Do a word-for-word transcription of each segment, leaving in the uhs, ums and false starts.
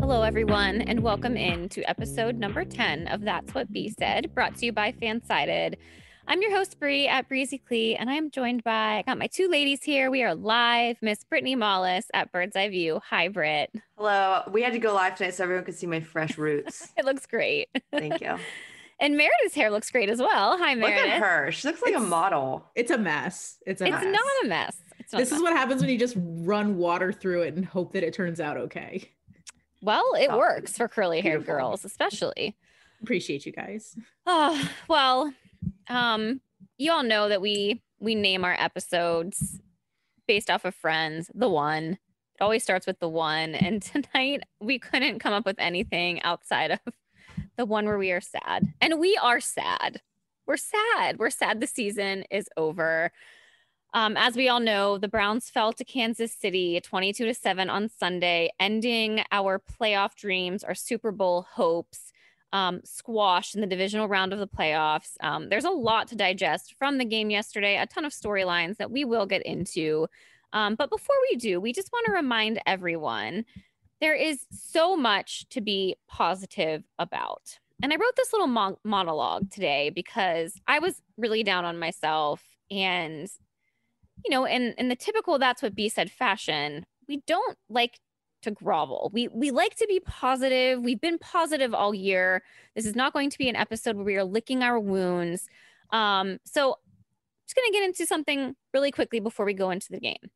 Hello, everyone, and welcome in to episode number ten of That's What B Said, brought to you by Fansided. I'm your host, Bree, at Breezy Clee, and I'm joined by, I got my two ladies here. We are live, Miss Brittany Mollis at Bird's Eye View. Hi, Britt. Hello. We had to go live tonight so everyone could see my fresh roots. It looks great. Thank you. And Meredith's hair looks great as well. Hi, Meredith. Look at her. She looks like It's- a model. It's a mess. It's a It's mess. not a mess. It's not This a is mess. what happens when you just run water through it and hope that it turns out okay. Well, it Oh, works for curly-haired beautiful. girls, especially. Appreciate you guys. Oh, well, um, you all know that we we name our episodes based off of Friends, the one. It always starts with the one. And tonight we couldn't come up with anything outside of the one where we are sad. And we are sad. We're sad. We're sad the season is over. Um, as we all know, the Browns fell to Kansas City twenty-two to seven on Sunday, ending our playoff dreams, our Super Bowl hopes, um, squashed in the divisional round of the playoffs. Um, there's a lot to digest from the game yesterday, a ton of storylines that we will get into. Um, but before we do, we just want to remind everyone there is so much to be positive about. And I wrote this little mon- monologue today because I was really down on myself, and you know, in, in the typical That's What B Said fashion, we don't like to grovel. We we like to be positive. We've been positive all year. This is not going to be an episode where we are licking our wounds. Um, so I'm just going to get into something really quickly before we go into the game.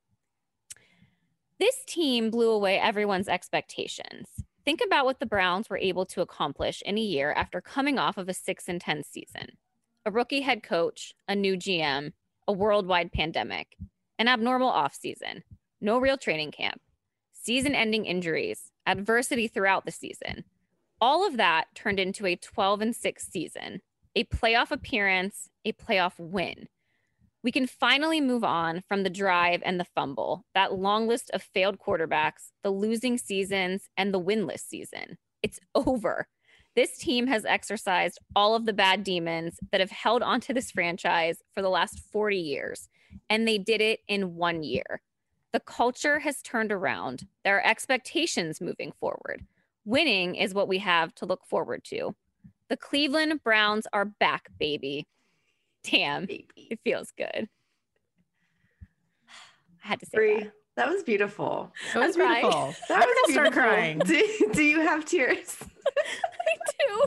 This team blew away everyone's expectations. Think about what the Browns were able to accomplish in a year after coming off of a six and ten season. A rookie head coach, a new G M, a worldwide pandemic, an abnormal offseason, no real training camp, season-ending injuries, adversity throughout the season. All of that turned into a twelve and six season, a playoff appearance, a playoff win. We can finally move on from the drive and the fumble, that long list of failed quarterbacks, the losing seasons, and the winless season. It's over. This team has exorcised all of the bad demons that have held onto this franchise for the last forty years, and they did it in one year. The culture has turned around. There are expectations moving forward. Winning is what we have to look forward to. The Cleveland Browns are back, baby. Damn, Baby. it feels good. I had to say Bree, that. that was beautiful. That was I'm crying. beautiful. That I'm was gonna start beautiful. crying. Do, do you have tears? I do.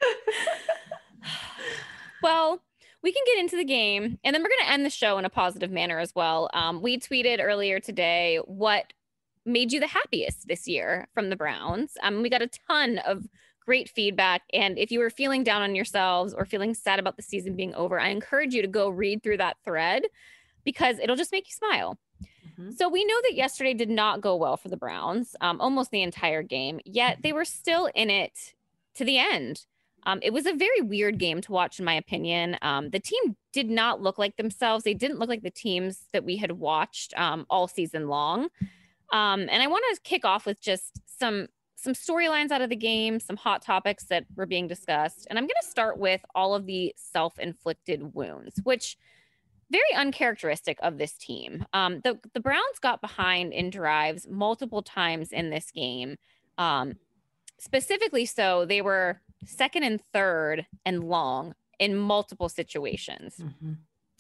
Well, we can get into the game, and then we're going to end the show in a positive manner as well. Um, we tweeted earlier today what made you the happiest this year from the Browns. Um, we got a ton of great feedback, and if you were feeling down on yourselves or feeling sad about the season being over, I encourage you to go read through that thread because it'll just make you smile. Mhm. So we know that yesterday did not go well for the Browns, um, almost the entire game, yet they were still in it to the end. Um, it was a very weird game to watch, in my opinion. Um, the team did not look like themselves. They didn't look like the teams that we had watched um, all season long. Um, and I want to kick off with just some some storylines out of the game, some hot topics that were being discussed. And I'm going to start with all of the self-inflicted wounds, which very uncharacteristic of this team. Um, the, the Browns got behind in drives multiple times in this game. Um, specifically so, they were second and third and long in multiple situations. Mhm.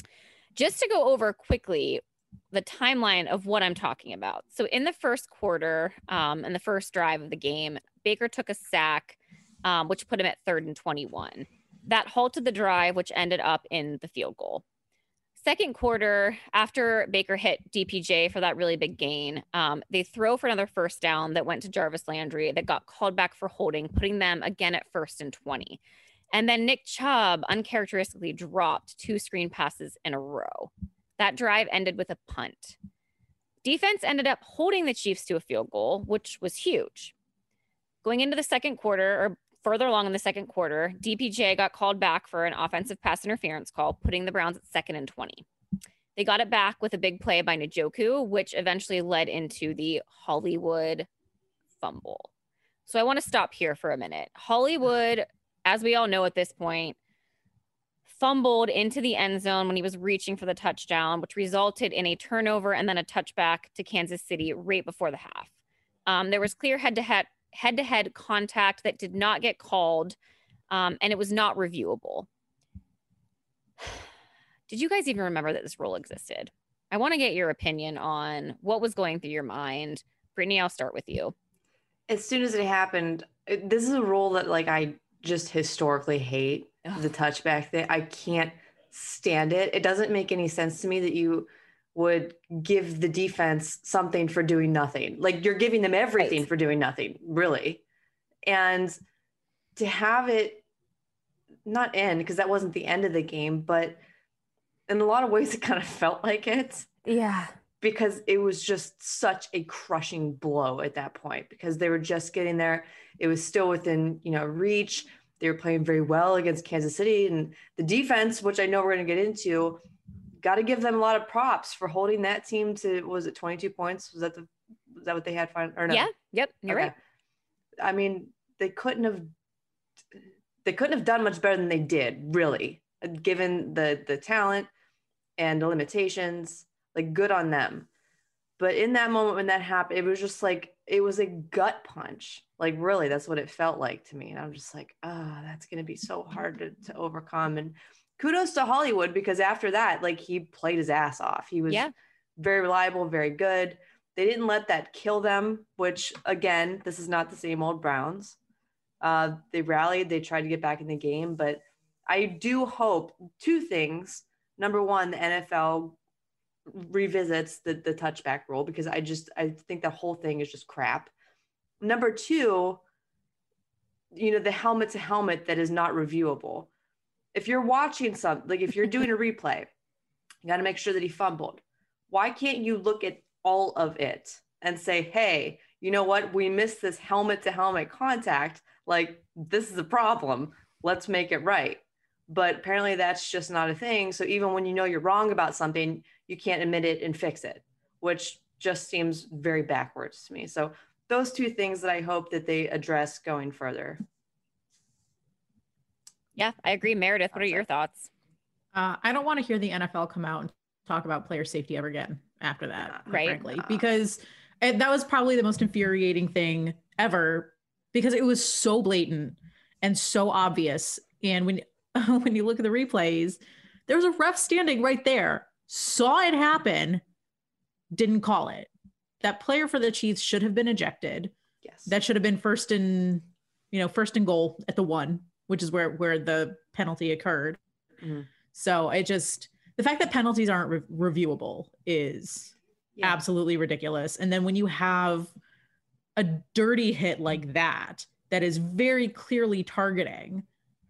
Just to go over quickly the timeline of what I'm talking about. So in the first quarter, um, in the first drive of the game, Baker took a sack, um, which put him at third and twenty-one. That halted the drive, which ended up in the field goal. Second quarter, after Baker hit D P J for that really big gain, um, they throw for another first down that went to Jarvis Landry that got called back for holding, putting them again at first and twenty. And then Nick Chubb uncharacteristically dropped two screen passes in a row. That drive ended with a punt. Defense ended up holding the Chiefs to a field goal, which was huge. Going into the second quarter, or further along in the second quarter, D P J got called back for an offensive pass interference call, putting the Browns at second and twenty. They got it back with a big play by Njoku, which eventually led into the Hollywood fumble. So I want to stop here for a minute. Hollywood, as we all know at this point, fumbled into the end zone when he was reaching for the touchdown, which resulted in a turnover and then a touchback to Kansas City right before the half. Um, there was clear head-to-head head-to-head contact that did not get called, um, and it was not reviewable. Did you guys even remember that this rule existed? I want to get your opinion on what was going through your mind. Brittany, I'll start with you. As soon as it happened, it- this is a rule that like I just historically hate. Ugh. The touchback thing. I can't stand it. It doesn't make any sense to me that you would give the defense something for doing nothing. Like you're giving them everything Right. for doing nothing, really. And to have it not end, because that wasn't the end of the game, but in a lot of ways it kind of felt like it. Yeah. Because it was just such a crushing blow at that point, because they were just getting there. It was still within, you know, reach. They were playing very well against Kansas City, and the defense, which I know we're going to get into, got to give them a lot of props for holding that team to, was it twenty-two points? Was that the, was that what they had? Fine or no? Yeah. Yep. You're Okay. right. I mean, they couldn't have, they couldn't have done much better than they did, really, given the, the talent and the limitations. Like, good on them. But in that moment when that happened, it was just like, it was a gut punch. Like, really, that's what it felt like to me. And I'm just like, oh, that's going to be so hard to, to overcome. And kudos to Hollywood, because after that, like, he played his ass off. He was Yeah. very reliable, very good. They didn't let that kill them, which, again, this is not the same old Browns. Uh, they rallied. They tried to get back in the game. But I do hope two things. Number one, the N F L revisits the, the touchback rule, because I just, I think the whole thing is just crap. Number two, you know, the helmet to helmet that is not reviewable. If you're watching some, like if you're doing a replay, you got to make sure that he fumbled. Why can't you look at all of it and say, hey, you know what? We missed this helmet to helmet contact. Like, this is a problem. Let's make it right. But apparently that's just not a thing. So even when you know you're wrong about something, you can't admit it and fix it, which just seems very backwards to me. So those two things that I hope that they address going further. Yeah, I agree. Meredith, what are your thoughts? Uh, I don't want to hear the N F L come out and talk about player safety ever again after that, Yeah, quite right. frankly, Yeah. because it, that was probably the most infuriating thing ever, because it was so blatant and so obvious. And when when you look at the replays, there was a ref standing right there, saw it happen, didn't call it. That player for the Chiefs should have been ejected. Yes. That should have been first and, you know, first and goal at the one, which is where where the penalty occurred. Mhm. So it just, the fact that penalties aren't re- reviewable is Yeah. absolutely ridiculous. And then when you have a dirty hit like that, that is very clearly targeting,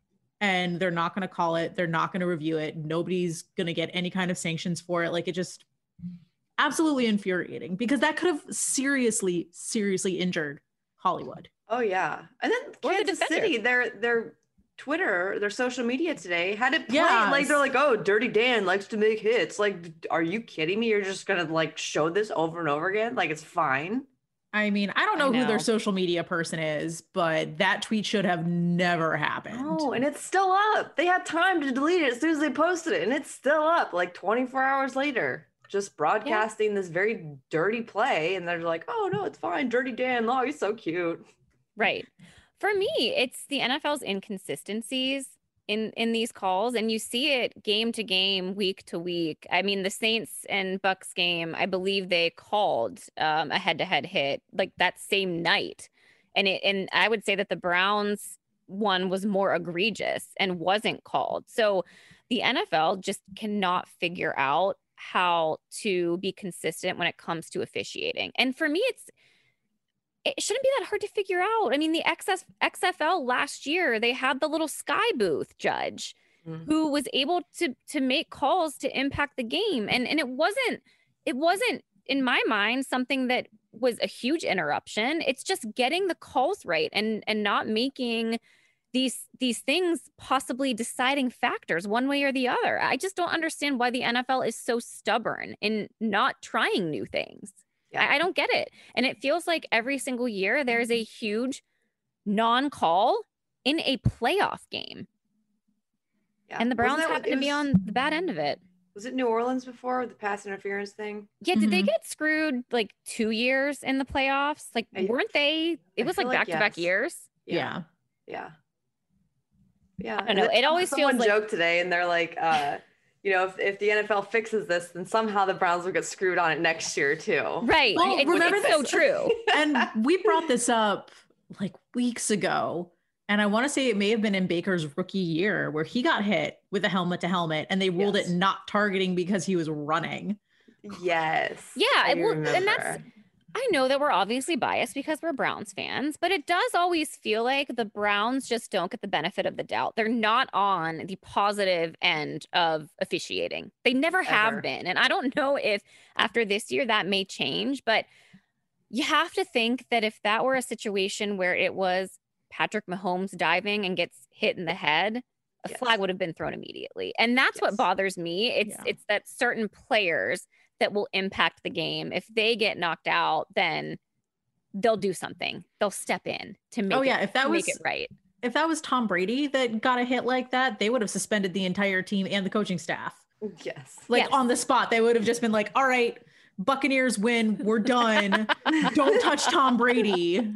and they're not going to call it, they're not going to review it, nobody's going to get any kind of sanctions for it. Like, it just absolutely infuriating, because that could have seriously, seriously injured Hollywood. Oh yeah. And then Or the Kansas defender. City, their their Twitter, their social media today had it play Yes. like they're like, oh, Dirty Dan likes to make hits. Like, are you kidding me? You're just gonna like show this over and over again? Like, it's fine. I mean, I don't I know, who know. their social media person is, but that tweet should have never happened. Oh, and it's still up. They had time to delete it as soon as they posted it, and it's still up like twenty-four hours later. Just broadcasting this very dirty play, and they're like, oh no, it's fine. Dirty Dan, oh, he's so cute. Right. For me, it's the N F L's inconsistencies in in these calls, and you see it game to game, week to week. I mean, the Saints and Bucks game, I believe they called um, a head-to-head hit like that same night, and it and I would say that the Browns one was more egregious and wasn't called. So the N F L just cannot figure out how to be consistent when it comes to officiating. And for me, it's it shouldn't be that hard to figure out. I mean, the X F L last year, they had the little sky booth judge Mhm. who was able to to make calls to impact the game. And and it wasn't it wasn't in my mind something that was a huge interruption. It's just getting the calls right and and not making these these things possibly deciding factors one way or the other. I just don't understand why the N F L is so stubborn in not trying new things. Yeah. I, I don't get it. And it feels like every single year there's a huge non-call in a playoff game. Yeah. And the Wasn't Browns that what- happen it to be was- on the bad end of it. Was it New Orleans before with the pass interference thing? Yeah, did they Mhm. get screwed like two years in the playoffs? Like, I- weren't they? It I was feel like like back to back yes. years. Yeah. Yeah. Yeah. I don't know. It always Someone feels like joked today and they're like, uh, you know, if, if the N F L fixes this, then somehow the Browns will get screwed on it next year too. right. Well, It's, remember it's so this? true. And we brought this up like weeks ago. And I want to say it may have been in Baker's rookie year where he got hit with a helmet to helmet and they ruled Yes. it not targeting because he was running. Yes. Yeah, I it will- and remember. that's- I know that we're obviously biased because we're Browns fans, but it does always feel like the Browns just don't get the benefit of the doubt. They're not on the positive end of officiating. They never have Ever. been. And I don't know if after this year that may change, but you have to think that if that were a situation where it was Patrick Mahomes diving and gets hit in the head, a Yes. flag would have been thrown immediately. And that's what Yes. bothers me. It's Yeah. it's that certain players that will impact the game. If they get knocked out, then they'll do something. They'll step in to make Oh, yeah. it, If that to was make it right. if that was Tom Brady that got a hit like that, they would have suspended the entire team and the coaching staff. Yes. Like Yes. on the spot. They would have just been like, all right, Buccaneers win. We're done. Don't touch Tom Brady.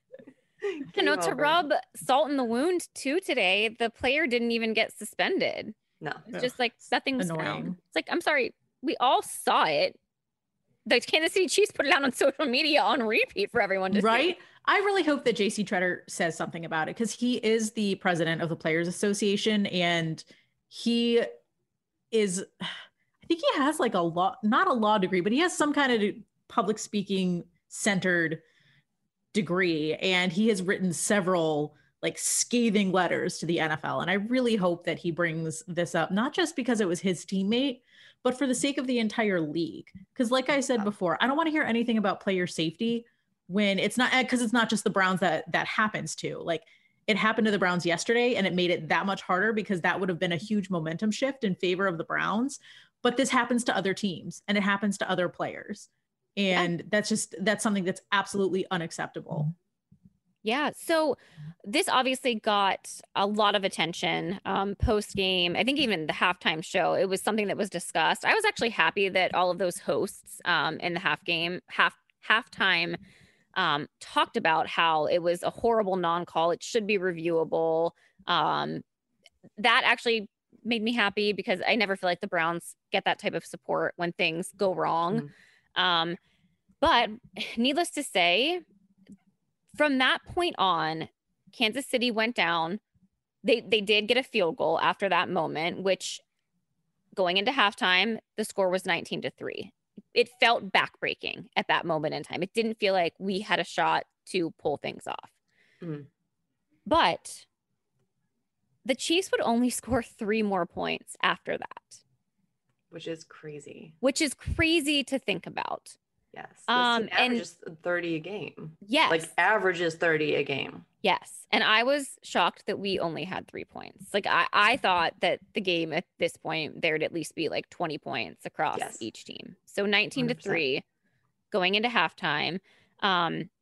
You know, Game to over. rub salt in the wound too today, the player didn't even get suspended. No. It's Ugh, just like nothing was annoying. found. It's like, I'm sorry, we all saw it. The Kansas City Chiefs put it out on social media on repeat for everyone to see. Right? I really hope that J C Treader says something about it because he is the president of the Players Association and he is, I think he has like a law, not a law degree, but he has some kind of public speaking centered degree. And he has written several like scathing letters to the N F L. And I really hope that he brings this up, not just because it was his teammate, but for the sake of the entire league. Because like I said before, I don't want to hear anything about player safety when it's not, because it's not just the Browns that that happens to. Like it happened to the Browns yesterday and it made it that much harder because that would have been a huge momentum shift in favor of the Browns. But this happens to other teams and it happens to other players. And yeah. that's just, that's something that's absolutely unacceptable. Yeah. So this obviously got a lot of attention um, post game. I think even the halftime show, it was something that was discussed. I was actually happy that all of those hosts um, in the half game, half halftime um, talked about how it was a horrible non-call. It should be reviewable. Um, that actually made me happy because I never feel like the Browns get that type of support when things go wrong. Mm-hmm. Um, but needless to say, from that point on, Kansas City went down. They they did get a field goal after that moment, which going into halftime, the score was nineteen to three. It felt backbreaking at that moment in time. It didn't feel like we had a shot to pull things off. Mm. But the Chiefs would only score three more points after that. Which is crazy. Which is crazy to think about. Yes. This Um, team averages and, thirty a game. Yes. Like averages thirty a game. Yes. And I was shocked that we only had three points. Like I, I thought that the game at this point, there'd at least be like twenty points across yes. each team. So nineteen one hundred percent to three going into halftime. Um,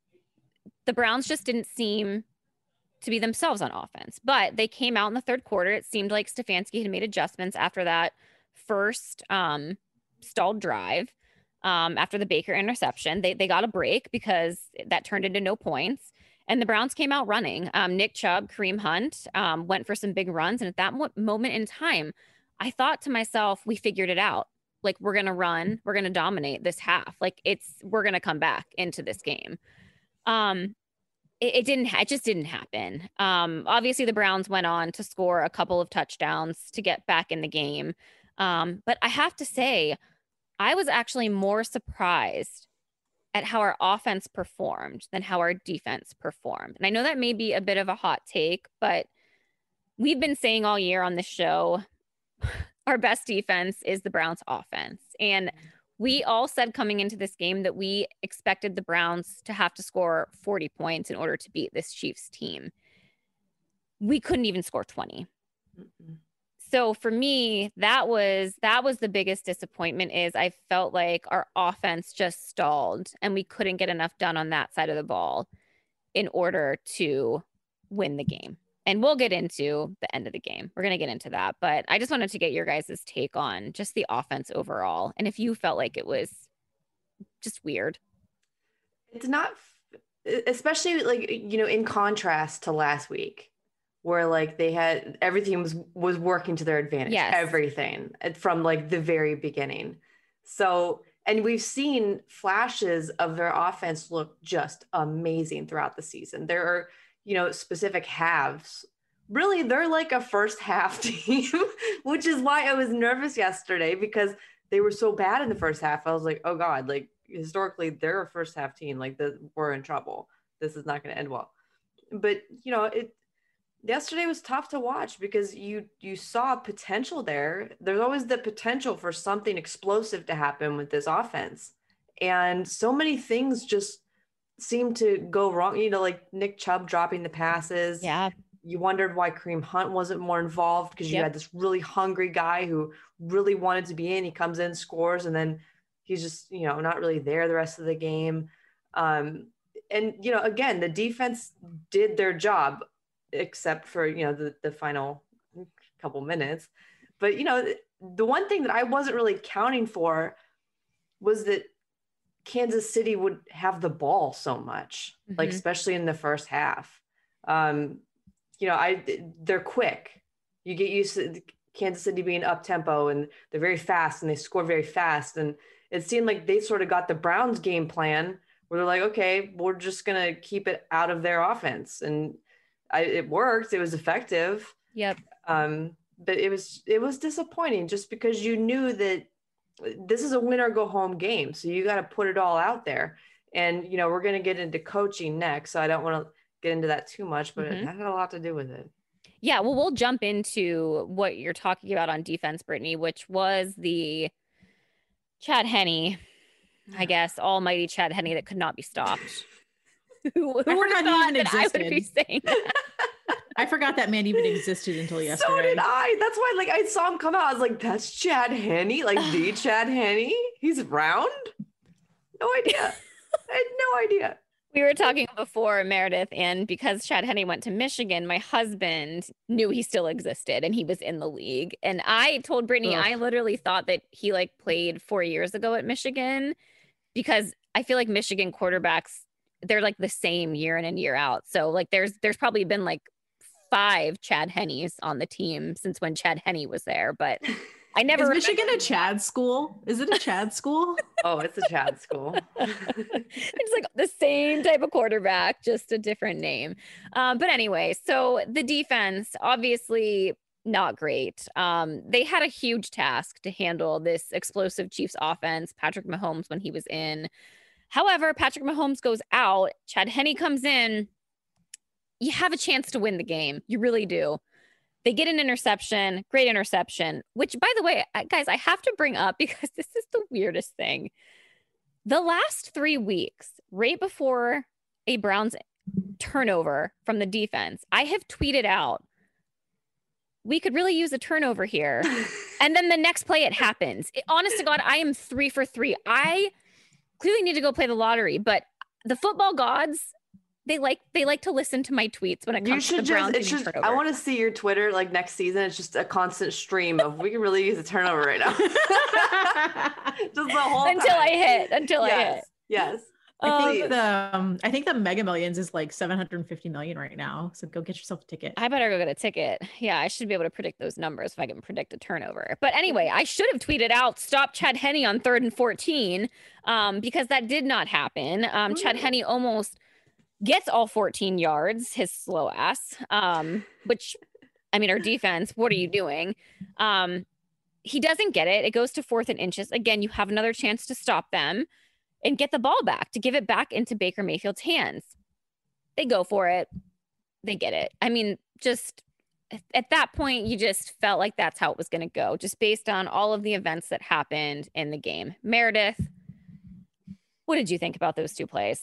the Browns just didn't seem to be themselves on offense, but they came out in the third quarter. It seemed like Stefanski had made adjustments after that first um, stalled drive. Um, after the Baker interception, they they got a break because that turned into no points. And the Browns came out running. Um, Nick Chubb, Kareem Hunt um, went for some big runs. And at that mo- moment in time, I thought to myself, we figured it out. Like, we're going to run. We're going to dominate this half. Like, it's we're going to come back into this game. Um, it, it didn't. It just didn't happen. Um, obviously, the Browns went on to score a couple of touchdowns to get back in the game. Um, but I have to say, I was actually more surprised at how our offense performed than how our defense performed. And I know that may be a bit of a hot take, but we've been saying all year on this show, our best defense is the Browns offense. And we all said coming into this game that we expected the Browns to have to score forty points in order to beat this Chiefs team. We couldn't even score twenty. Mm-mm. So for me, that was that was the biggest disappointment is I felt like our offense just stalled and we couldn't get enough done on that side of the ball in order to win the game. and we'll get into the end of the game. We're going to get into that. But I just wanted to get your guys' take on just the offense overall. And if you felt like it was just weird. It's not, especially like, you know, in contrast to last week, where like they had, everything was, was working to their advantage. Yes. Everything from like the very beginning. So, and we've seen flashes of their offense look just amazing throughout the season. There are, you know, specific halves. Really, they're like a first half team, which is why I was nervous yesterday, because they were so bad in the first half. I was like, oh God, like historically they're a first half team. Like the, we're in trouble. This is not going to end well. But, you know, it, yesterday was tough to watch because you you saw potential there. There's always the potential for something explosive to happen with this offense. And so many things just seem to go wrong. You know, like Nick Chubb dropping the passes. Yeah. You wondered why Kareem Hunt wasn't more involved, because you Yep. had this really hungry guy who really wanted to be in. He comes in, scores, and then he's just, you know, not really there the rest of the game. Um, and, you know, again, the defense did their job, except for, you know, the, the final couple minutes. But, you know, the one thing that I wasn't really counting for was that Kansas City would have the ball so much, mm-hmm. like, especially in the first half. Um, you know, I, they're quick. You get used to Kansas City being up tempo, and they're very fast and they score very fast. And it seemed like they sort of got the Browns game plan where they're like, okay, we're just going to keep it out of their offense. And I, it worked. It was effective. Yep. Um, but it was, it was disappointing just because you knew that this is a win or go home game. So you got to put it all out there. And, you know, we're going to get into coaching next, so I don't want to get into that too much, but mm-hmm. it had a lot to do with it. Yeah. Well, we'll jump into what you're talking about on defense, Brittany, which was the Chad Henne, I guess, almighty Chad Henne that could not be stopped. Who, who I would have forgot he thought even that I existed. would be saying that? I forgot that man even existed until yesterday. So did I. That's why, like, I saw him come out. I was like, that's Chad Henne, like the Chad Henne. He's round. No idea. I had no idea. We were talking before, Meredith, and because Chad Henne went to Michigan, my husband knew he still existed and he was in the league. And I told Brittany, Ugh. I literally thought that he like played four years ago at Michigan, because I feel like Michigan quarterbacks, they're like the same year in and year out. So like there's there's probably been like five Chad Hennes on the team since when Chad Henne was there, but I never. Is Michigan a Chad school? Is it a Chad school? Oh, it's a Chad school. It's like the same type of quarterback, just a different name. Um, but anyway, so the defense, obviously not great. Um, they had a huge task to handle this explosive Chiefs offense, Patrick Mahomes when he was in. However, Patrick Mahomes goes out, Chad Henne comes in. You have a chance to win the game. You really do. They get an interception, great interception, which, by the way, guys, I have to bring up because this is the weirdest thing. The last three weeks, right before a Browns turnover from the defense, I have tweeted out, we could really use a turnover here. And then the next play, it happens. It, honest to God, I am three for three. I clearly need to go play the lottery, but the football gods, They like they like to listen to my tweets when it comes to the Browns. It's just, I want to see your Twitter like next season. It's just a constant stream of we can really use a turnover right now. Just the whole until time. I hit. Until yes. I hit. Yes. I think the um, I think the Mega Millions is like seven hundred fifty million right now. So go get yourself a ticket. I better go get a ticket. Yeah, I should be able to predict those numbers if I can predict a turnover. But anyway, I should have tweeted out stop Chad Henne on third and fourteen, um, because that did not happen. Um, Chad Henne almost gets all fourteen yards, his slow ass, um, which, I mean, our defense, what are you doing? Um, he doesn't get it. It goes to fourth and inches. Again, you have another chance to stop them and get the ball back, to give it back into Baker Mayfield's hands. They go for it. They get it. I mean, just at that point, you just felt like that's how it was going to go, just based on all of the events that happened in the game. Meredith, what did you think about those two plays?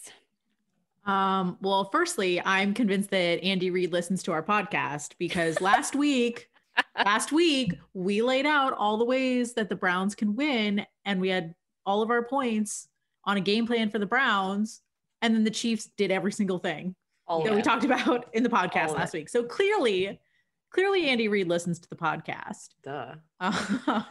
Um, well, firstly, I'm convinced that Andy Reid listens to our podcast, because last week, last week we laid out all the ways that the Browns can win, and we had all of our points on a game plan for the Browns, and then the Chiefs did every single thing. All that of we it. talked about in the podcast All of last it. week. So clearly, clearly Andy Reid listens to the podcast. Duh. Uh,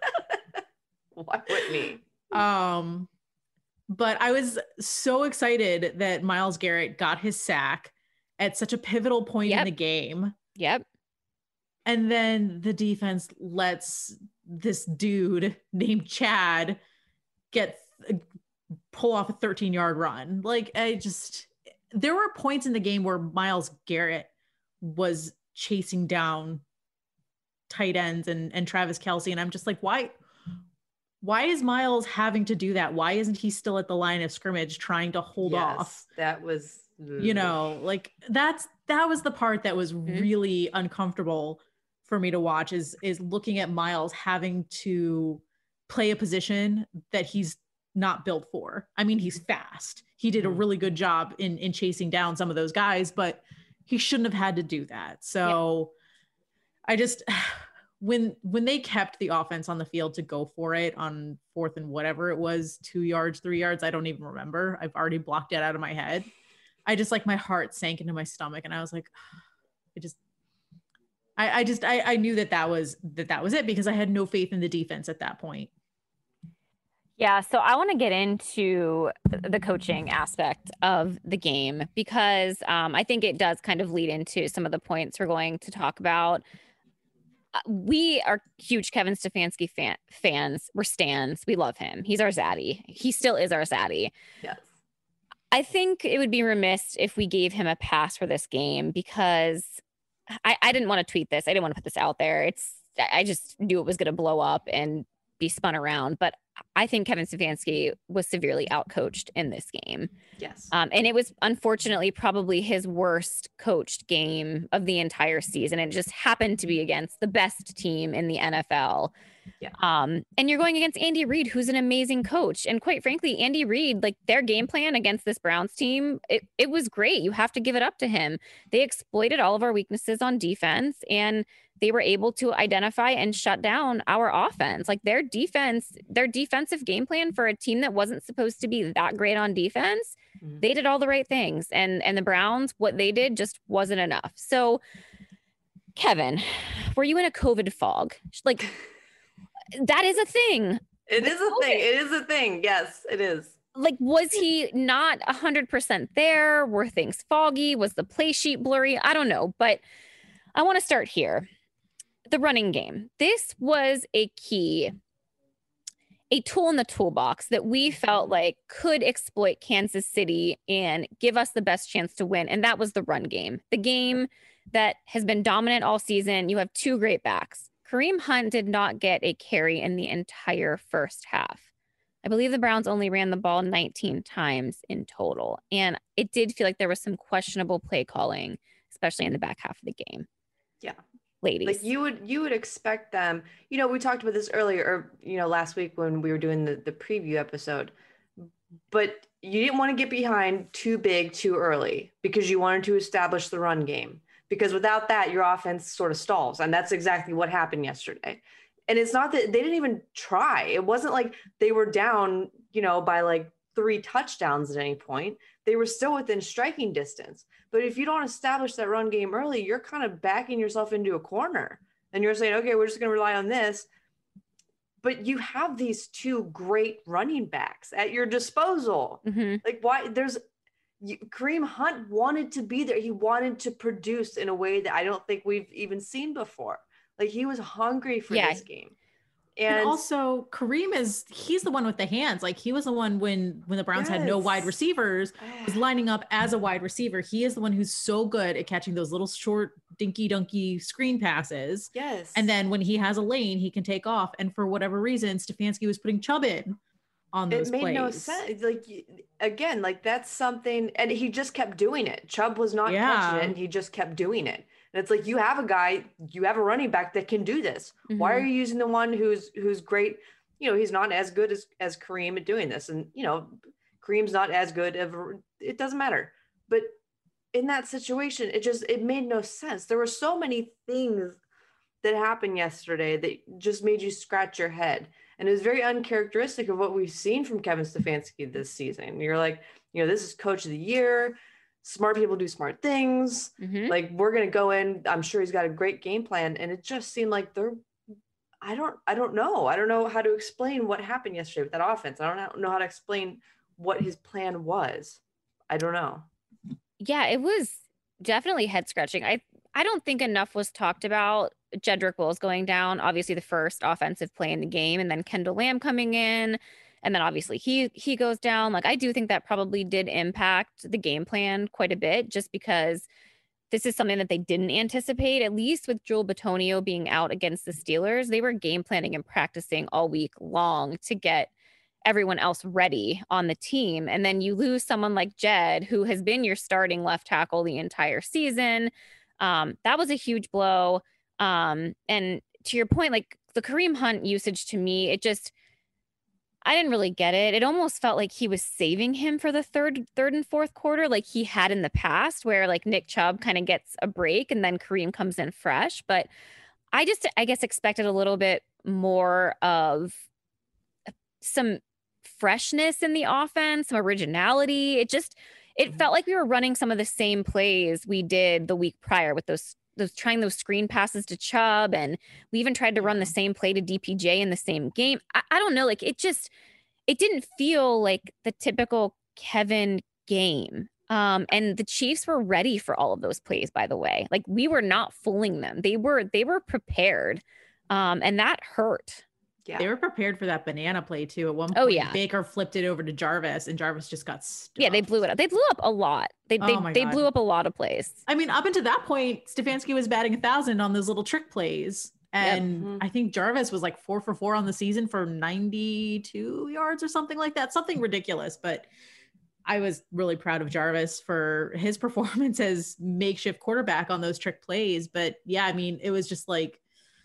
Why wouldn't he? um, but I was so excited that Myles Garrett got his sack at such a pivotal point Yep. in the game. Yep. And then the defense lets this dude named Chad get pull off a thirteen yard run. Like, I just, there were points in the game where Myles Garrett was chasing down tight ends and, and Travis Kelce. And I'm just like, why, why is Myles having to do that? Why isn't he still at the line of scrimmage trying to hold Yes, off? That was, You know, like that's, that was the part that was Mhm. really uncomfortable for me to watch is, is looking at Myles having to play a position that he's not built for. I mean, he's fast. He did a Mhm. really good job in, in chasing down some of those guys, but he shouldn't have had to do that. So I just, when, when they kept the offense on the field to go for it on fourth and whatever it was, two yards, three yards, I don't even remember. I've already blocked it out of my head. I just like my heart sank into my stomach and I was like, I just, I, I just, I, I knew that that was, that that was it because I had no faith in the defense at that point. Yeah, so I want to get into the coaching aspect of the game because um, I think it does kind of lead into some of the points we're going to talk about. Uh, We are huge Kevin Stefanski fan- fans. We're stans. We love him. He's our zaddy. He still is our zaddy. yes. I think it would be remiss if we gave him a pass for this game because I, I didn't want to tweet this. I didn't want to put this out there. It's I just knew it was going to blow up and be spun around. But I think Kevin Stefanski was severely outcoached in this game. Yes. Um, and it was unfortunately probably his worst coached game of the entire season. It just happened to be against the best team in the N F L. Yeah. Um, and you're going against Andy Reid, who's an amazing coach. And quite frankly, Andy Reid, like their game plan against this Browns team, it, it was great. You have to give it up to him. They exploited all of our weaknesses on defense and they were able to identify and shut down our offense. Like their defense, their defensive game plan for a team that wasn't supposed to be that great on defense, Mhm. they did all the right things. And and the Browns, what they did just wasn't enough. So, Kevin, were you in a COVID fog? Like, that is a thing. It is a thing. It is a thing. Yes, it is. Like, was he not one hundred percent there? Were things foggy? Was the play sheet blurry? I don't know. But I want to start here. The running game. This was a key, a tool in the toolbox that we felt like could exploit Kansas City and give us the best chance to win. And that was the run game. The game that has been dominant all season. You have two great backs. Kareem Hunt did not get a carry in the entire first half. I believe the Browns only ran the ball nineteen times in total. And it did feel like there was some questionable play calling, especially in the back half of the game. Yeah. Ladies. Like you would you would expect them, you know, we talked about this earlier, or you know, last week when we were doing the, the preview episode, but you didn't want to get behind too big too early because you wanted to establish the run game. Because without that, your offense sort of stalls. And that's exactly what happened yesterday. And it's not that they didn't even try. It wasn't like they were down, you know, by like three touchdowns at any point. They were still within striking distance. But if you don't establish that run game early, you're kind of backing yourself into a corner and you're saying, okay, we're just going to rely on this. But you have these two great running backs at your disposal. Mm-hmm. Like why there's you, Kareem Hunt wanted to be there. He wanted to produce in a way that I don't think we've even seen before. Like he was hungry for Yeah. this game. And, And, also Kareem is, he's the one with the hands. Like he was the one when, when the Browns had no Yes. wide receivers, was lining up as a wide receiver. He is the one who's so good at catching those little short dinky dunky screen passes. yes. And then when he has a lane, he can take off. And for whatever reason, Stefanski was putting Chubb in on those it made plays. no sense. Like y- again, like that's something, and he just kept doing it. Chubb was not Yeah. catching it, and he just kept doing it. And it's like you have a guy, you have a running back that can do this. Why are Mhm. you using the one who's who's great? You know, he's not as good as as Kareem at doing this, and you know, Kareem's not as good. Of, it doesn't matter. But in that situation, it just it made no sense. There were so many things that happened yesterday that just made you scratch your head. And it was very uncharacteristic of what we've seen from Kevin Stefanski this season. You're like, you know, this is coach of the year. smart people do smart things. Mhm. Like, we're going to go in. I'm sure he's got a great game plan. And it just seemed like they're, I don't, I don't know. I don't know how to explain what happened yesterday with that offense. I don't know how to explain what his plan was. I don't know. Yeah, it was definitely head scratching. I, I don't think enough was talked about Jedrick Wills going down, obviously the first offensive play in the game, and then Kendall Lamb coming in. And then obviously he he goes down. Like, I do think that probably did impact the game plan quite a bit, just because this is something that they didn't anticipate, at least with Joel Bitonio being out against the Steelers. They were game planning and practicing all week long to get everyone else ready on the team. And then you lose someone like Jed, who has been your starting left tackle the entire season. Um, that was a huge blow. Um, and to your point, like the Kareem Hunt usage, to me, it just, I didn't really get it. It almost felt like he was saving him for the third, third and fourth quarter, like he had in the past, where like Nick Chubb kind of gets a break and then Kareem comes in fresh. But I just, I guess, expected a little bit more of some freshness in the offense, some originality. It just, it felt like we were running some of the same plays we did the week prior with those those trying those screen passes to Chubb, and we even tried to run the same play to D P J in the same game. I, I don't know, like it just, it didn't feel like the typical Kevin game. Um, and the Chiefs were ready for all of those plays, by the way. Like, we were not fooling them. They were, they were prepared. Um, and that hurt. Yeah. They were prepared for that banana play too. At one point, Oh, yeah. Baker flipped it over to Jarvis, and Jarvis just got stuffed. Yeah, they blew it up. They blew up a lot. They they, Oh my they God. blew up a lot of plays. I mean, up until that point, Stefanski was batting a thousand on those little trick plays. And Mhm. I think Jarvis was like four for four on the season for ninety-two yards or something like that. Something ridiculous. But I was really proud of Jarvis for his performance as makeshift quarterback on those trick plays. But yeah, I mean, it was just like,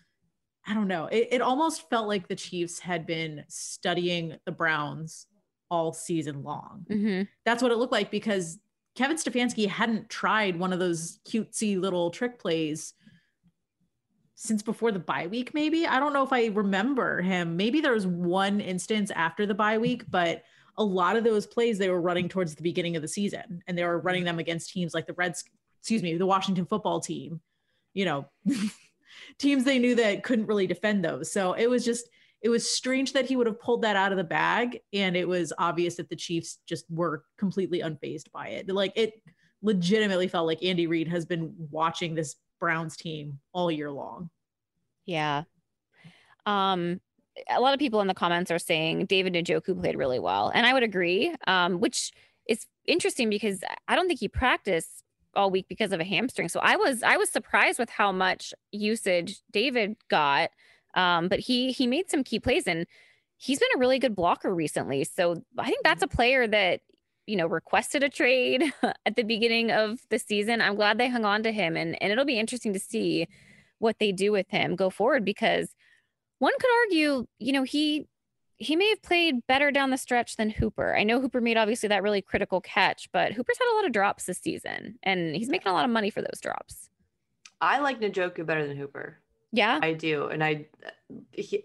I don't know. It, it almost felt like the Chiefs had been studying the Browns all season long. Mm-hmm. That's what it looked like, because Kevin Stefanski hadn't tried one of those cutesy little trick plays since before the bye week, maybe. I don't know if I remember him. Maybe there was one instance after the bye week, but a lot of those plays they were running towards the beginning of the season, and they were running them against teams like the Reds, excuse me, the Washington football team, you know, teams they knew that couldn't really defend those. So it was just, it was strange that he would have pulled that out of the bag. And it was obvious that the Chiefs just were completely unfazed by it. Like, it legitimately felt like Andy Reid has been watching this Browns team all year long. Yeah. Um, a lot of people in the comments are saying David Njoku played really well. And I would agree, um, which is interesting because I don't think he practiced all week because of a hamstring. So I was, I was surprised with how much usage David got. Um, but he, he made some key plays, and he's been a really good blocker recently. So I think that's a player that, you know, requested a trade at the beginning of the season. I'm glad they hung on to him, and, and it'll be interesting to see what they do with him go forward, because one could argue, you know, he, he may have played better down the stretch than Hooper. I know Hooper made obviously that really critical catch, but Hooper's had a lot of drops this season, and he's making a lot of money for those drops. I like Njoku better than Hooper. Yeah, I do. And I, he,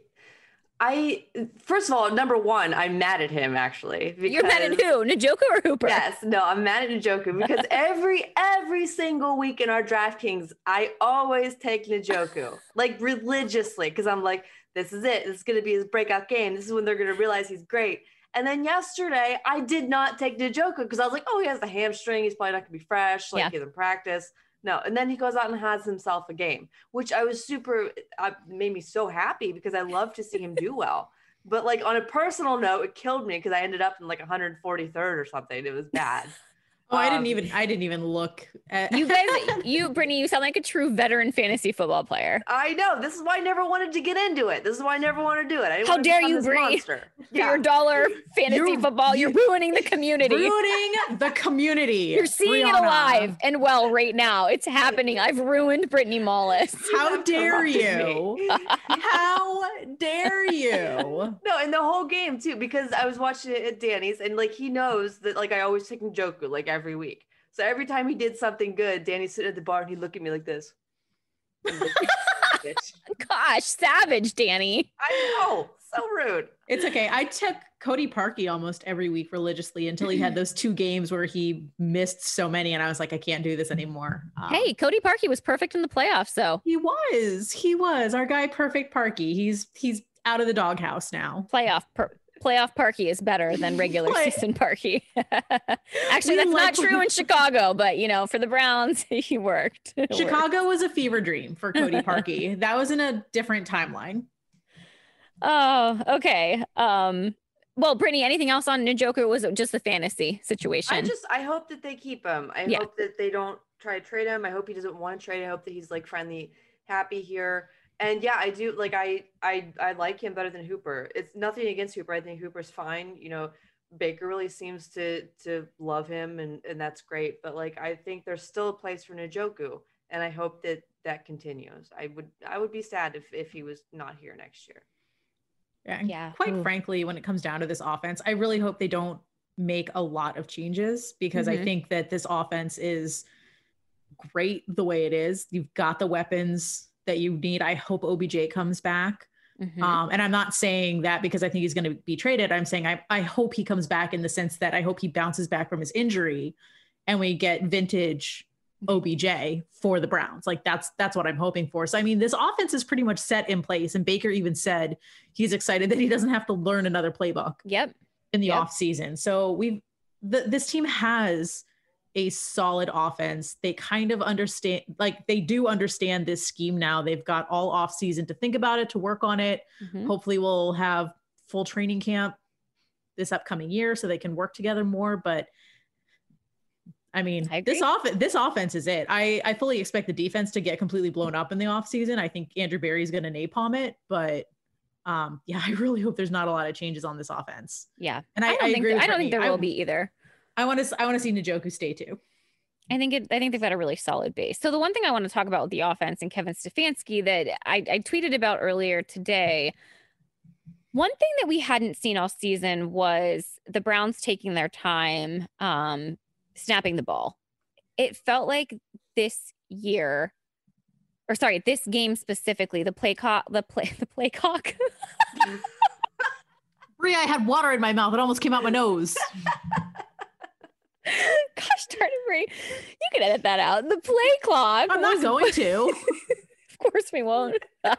I, first of all, number one, I'm mad at him actually. You're mad at who? Njoku or Hooper? Yes, no, I'm mad at Njoku because every, every single week in our DraftKings, I always take Njoku, like religiously, because I'm like, this is it. This is going to be his breakout game. This is when they're going to realize he's great. And then yesterday, I did not take Njoku because I was like, oh, he has the hamstring. He's probably not going to be fresh. Like, Yeah. he hasn't practiced. No. And then he goes out and has himself a game, which I was super, uh, made me so happy because I love to see him do well. But like on a personal note, it killed me because I ended up in like one hundred forty-third or something. It was bad. Oh, I didn't Um, even, I didn't even look at You guys, you, Brittany, you sound like a true veteran fantasy football player. I know. This is why I never wanted to get into it. This is why I never want to do it. I didn't How want to dare become you, this Bree. monster. For your dollar fantasy You're- football, you're ruining the community. ruining the community. You're seeing it Brianna. alive and well right now. It's happening. I've ruined Brittany Mollis. How dare Interrupted you? How dare you? No, and the whole game too, because I was watching it at Danny's, and like he knows that like I always take Njoku like every week. So every time he did something good, Danny's sitting at the bar and he'd look at me like this. I'm like, "Bitch." Gosh, savage, Danny. I know, so rude. It's okay. I took Cody Parkey almost every week religiously until he had those two games where he missed so many. And I was like, I can't do this anymore. Um, Hey, Cody Parkey was perfect in the playoffs, so. He was. He was. Our guy, Perfect Parkey. He's he's out of the doghouse now. Playoff per- playoff Parkey is better than regular Play- season Parkey. Actually, We that's like- not true in Chicago, but you know, for the Browns, he worked. It Chicago worked. was a fever dream for Cody Parkey. That was in a different timeline. Oh, okay. Um, well, Brittany, anything else on Njoku? Or was it just the fantasy situation? I just I hope that they keep him. I Yeah. hope that they don't try to trade him. I hope he doesn't want to trade. I hope that he's like friendly, happy here. And yeah, I do like I I I like him better than Hooper. It's nothing against Hooper. I think Hooper's fine. You know, Baker really seems to to love him, and and that's great. But like I think there's still a place for Njoku, and I hope that that continues. I would I would be sad if if he was not here next year. Yeah. and Yeah. Quite Ooh. frankly, when it comes down to this offense, I really hope they don't make a lot of changes because I Mhm. think that this offense is great the way it is. You've got the weapons that you need. I hope O B J comes back. Mhm. Um, and I'm not saying that because I think he's going to be traded. I'm saying I, I hope he comes back in the sense that I hope he bounces back from his injury and we get vintage O B J for the Browns. Like that's that's what I'm hoping for. So I mean, this offense is pretty much set in place. And Baker even said he's excited that he doesn't have to learn another playbook Yep. in the Yep. off season. So we've th- this team has a solid offense. They kind of understand, like they do understand this scheme now. They've got all off season to think about it, to work on it. Mhm. Hopefully we'll have full training camp this upcoming year so they can work together more. But I mean, I agree. this off this offense is it. I, I fully expect the defense to get completely blown up in the offseason. I think Andrew Berry's going to napalm it, but um, yeah, I really hope there's not a lot of changes on this offense. Yeah. And I, I don't I think agree th- with I don't think there Brittany. will I, be either. I want to I want to see Njoku stay too. I think it, I think they've got a really solid base. So the one thing I want to talk about with the offense and Kevin Stefanski that I, I tweeted about earlier today, one thing that we hadn't seen all season was the Browns taking their time um, snapping the ball. It felt like this year, or sorry, this game specifically, the play cock, the play, the play cock. Bria, I had water in my mouth. It almost came out my nose. Gosh darn it, Brie. You can edit that out. The play clock. I'm not was- going to. Of course we won't. The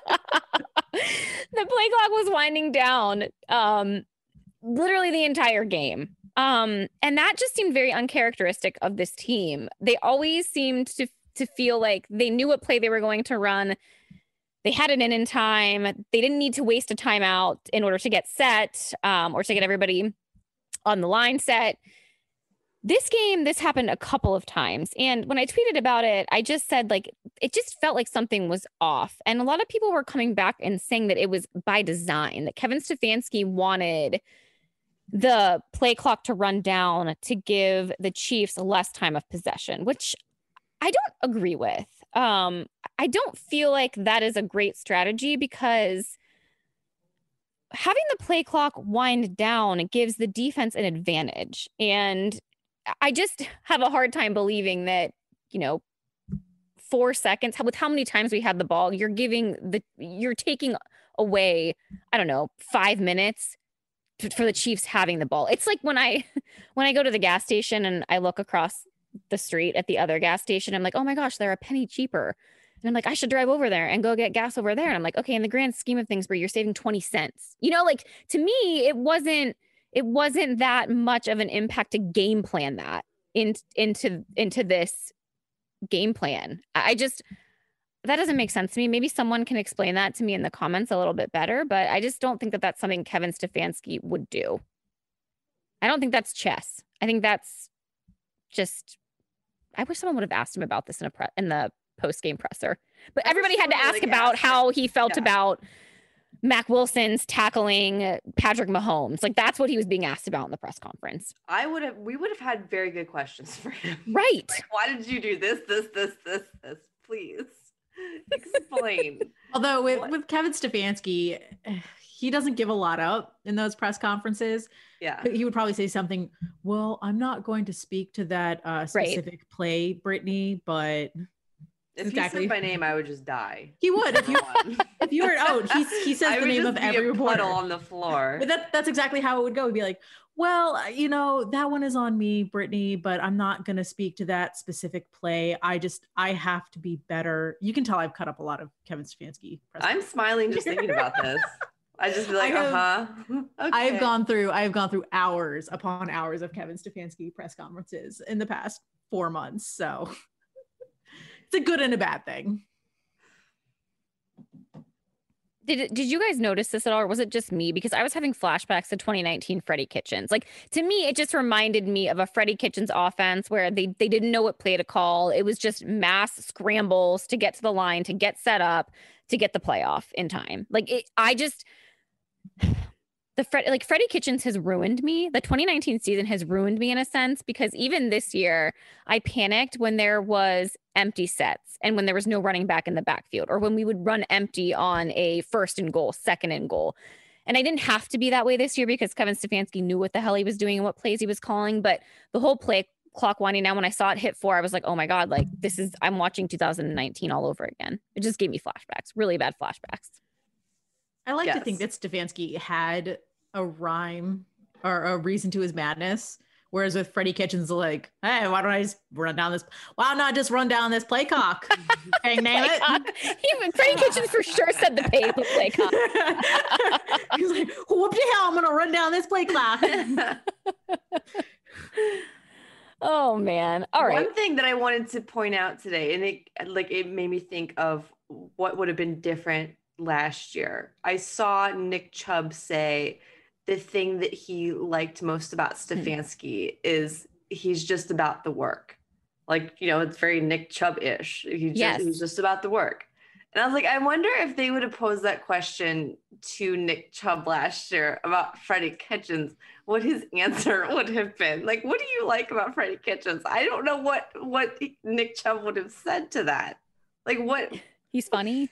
play clock was winding down um, literally the entire game. Um, and that just seemed very uncharacteristic of this team. They always seemed to to feel like they knew what play they were going to run. They had it in in time. They didn't need to waste a timeout in order to get set um, or to get everybody on the line set. This game, this happened a couple of times. And when I tweeted about it, I just said, like, it just felt like something was off. And a lot of people were coming back and saying that it was by design, that Kevin Stefanski wanted the play clock to run down to give the Chiefs less time of possession, which I don't agree with. Um, I don't feel like that is a great strategy because having the play clock wind down gives the defense an advantage. And I just have a hard time believing that, you know, four seconds with how many times we had the ball, you're giving the, you're taking away, I don't know, five minutes to, for the Chiefs having the ball. It's like when I, when I go to the gas station and I look across the street at the other gas station, I'm like, oh my gosh, they're a penny cheaper. And I'm like, I should drive over there and go get gas over there. And I'm like, okay, in the grand scheme of things, where you're saving twenty cents, you know, like to me, it wasn't, it wasn't that much of an impact to game plan that in, into, into this game plan. I just, that doesn't make sense to me. Maybe someone can explain that to me in the comments a little bit better, but I just don't think that that's something Kevin Stefanski would do. I don't think that's chess. I think that's just, I wish someone would have asked him about this in a pre- in the post-game presser, but I wish everybody had to someone would, ask like, about ask how him. he felt Yeah. about Mac Wilson's tackling Patrick Mahomes. Like that's what he was being asked about in the press conference. I would have, we would have had very good questions for him. Right. Like, why did you do this, this, this, this, this? Please explain. Although with, What? with Kevin Stefanski, eh, he doesn't give a lot up in those press conferences. Yeah. He would probably say something, well, I'm not going to speak to that uh, Right. specific play, Brittany, but If Exactly. he said my name, I would just die. He would if you if you were oh he he says I the would name just of be every a reporter puddle on the floor. But that that's exactly how it would go. It'd be like, well, you know, that one is on me, Brittany, but I'm not going to speak to that specific play. I just, I have to be better. You can tell I've cut up a lot of Kevin Stefanski. I'm smiling just thinking about this. I just be like, I have, uh-huh. Okay. I've gone through, I've gone through hours upon hours of Kevin Stefanski press conferences in the past four months. So it's a good and a bad thing. Did did you guys notice this at all, or was it just me? Because I was having flashbacks to twenty nineteen Freddie Kitchens. Like, to me, it just reminded me of a Freddie Kitchens offense where they they didn't know what play to call. It was just mass scrambles to get to the line, to get set up, to get the playoff in time. Like, it, I just the Fred like Freddie Kitchens has ruined me. The twenty nineteen season has ruined me in a sense, because even this year, I panicked when there was empty sets and when there was no running back in the backfield, or when we would run empty on a first and goal, second and goal. And I didn't have to be that way this year because Kevin Stefanski knew what the hell he was doing and what plays he was calling. But the whole play clock winding down, when I saw it hit four, I was like, oh my God, like this is, I'm watching two thousand nineteen all over again. It just gave me flashbacks, really bad flashbacks. I like Yes. to think that Stefanski had a rhyme or a reason to his madness. Whereas with Freddie Kitchens, like, hey, why don't I just run down this? Why not just run down this play cock? Hey, name it. Even Freddie Kitchens for sure said the play, the play cock. He's like, whoop the hell, I'm gonna run down this play clock. Oh man. All right. One thing that I wanted to point out today, and it like it made me think of what would have been different last year. I saw Nick Chubb say the thing that he liked most about Stefanski mm. is he's just about the work. Like, you know, it's very Nick Chubb-ish. He just, yes. He's just about the work. And I was like, I wonder if they would have posed that question to Nick Chubb last year about Freddie Kitchens, what his answer would have been. Like, what do you like about Freddie Kitchens? I don't know what, what Nick Chubb would have said to that. Like, what? He's funny.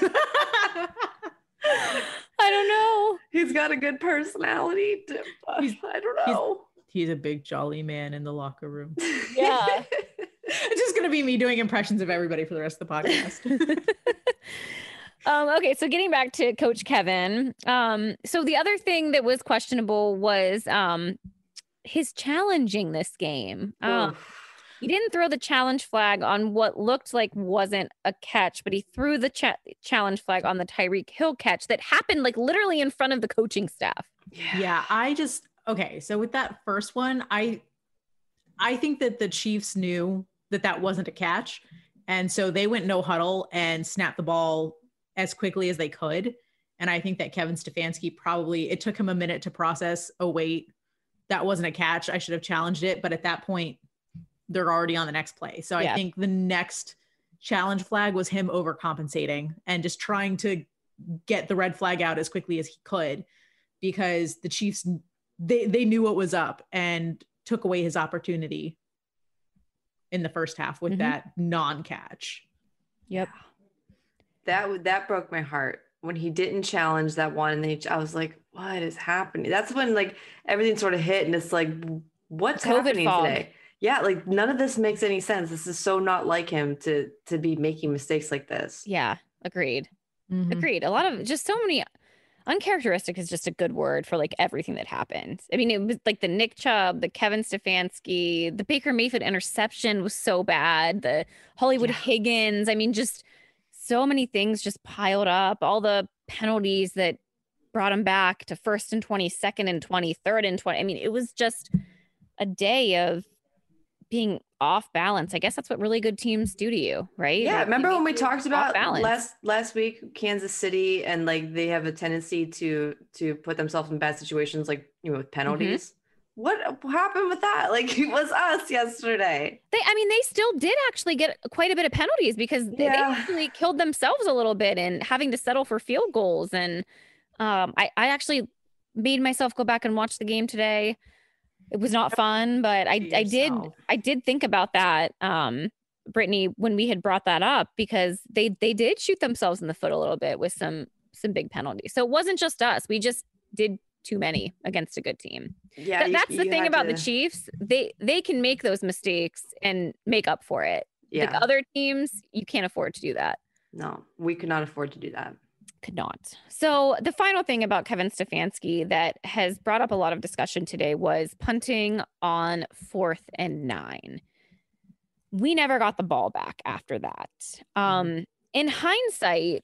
I don't know. He's got a good personality. To, uh, he's, I don't know. He's, he's a big jolly man in the locker room. Yeah. It's just going to be me doing impressions of everybody for the rest of the podcast. um, okay, so getting back to Coach Kevin. Um, so the other thing that was questionable was um, his challenging this game. Um, he didn't throw the challenge flag on what looked like wasn't a catch, but he threw the cha- challenge flag on the Tyreek Hill catch that happened like literally in front of the coaching staff. Yeah, yeah I just, okay. So with that first one, I, I think that the Chiefs knew that that wasn't a catch. And so they went no huddle and snapped the ball as quickly as they could. And I think that Kevin Stefanski probably, it took him a minute to process, oh, wait, that wasn't a catch. I should have challenged it. But at that point, they're already on the next play. So yeah. I think the next challenge flag was him overcompensating and just trying to get the red flag out as quickly as he could, because the Chiefs, they, they knew what was up and took away his opportunity in the first half with mm-hmm. that non-catch. Yep. That that broke my heart when he didn't challenge that one. And they, I was like, what is happening? That's when like everything sort of hit and it's like, what's COVID happening fog. Today? Yeah, like none of this makes any sense. This is so not like him to to be making mistakes like this. Yeah, agreed. Mm-hmm. Agreed. A lot of just so many uncharacteristic is just a good word for like everything that happened. I mean, it was like the Nick Chubb, the Kevin Stefanski, the Baker Mayfield interception was so bad. The Hollywood yeah. Higgins. I mean, just so many things just piled up. All the penalties that brought him back to first and twenty, second and twenty, third and twenty. I mean, it was just a day of being off balance. I guess that's what really good teams do to you, right? Yeah. Like, remember when we talked about last last week, Kansas City, and like they have a tendency to to put themselves in bad situations, like, you know, with penalties. Mm-hmm. What happened with that? Like, it was us yesterday. They, I mean, they still did actually get quite a bit of penalties because they, yeah. they actually killed themselves a little bit in having to settle for field goals. And um, I, I actually made myself go back and watch the game today. It was not fun, but I, I did, I did think about that, um, Brittany, when we had brought that up, because they, they did shoot themselves in the foot a little bit with some, some big penalties. So it wasn't just us. We just did too many against a good team. Yeah. Th- that's you, the you thing about to... the Chiefs. They, they can make those mistakes and make up for it. Yeah. Like other teams, you can't afford to do that. No, we could not afford to do that. Could not. So the final thing about Kevin Stefanski that has brought up a lot of discussion today was punting on fourth and nine. We never got the ball back after that. Um, mm-hmm. In hindsight,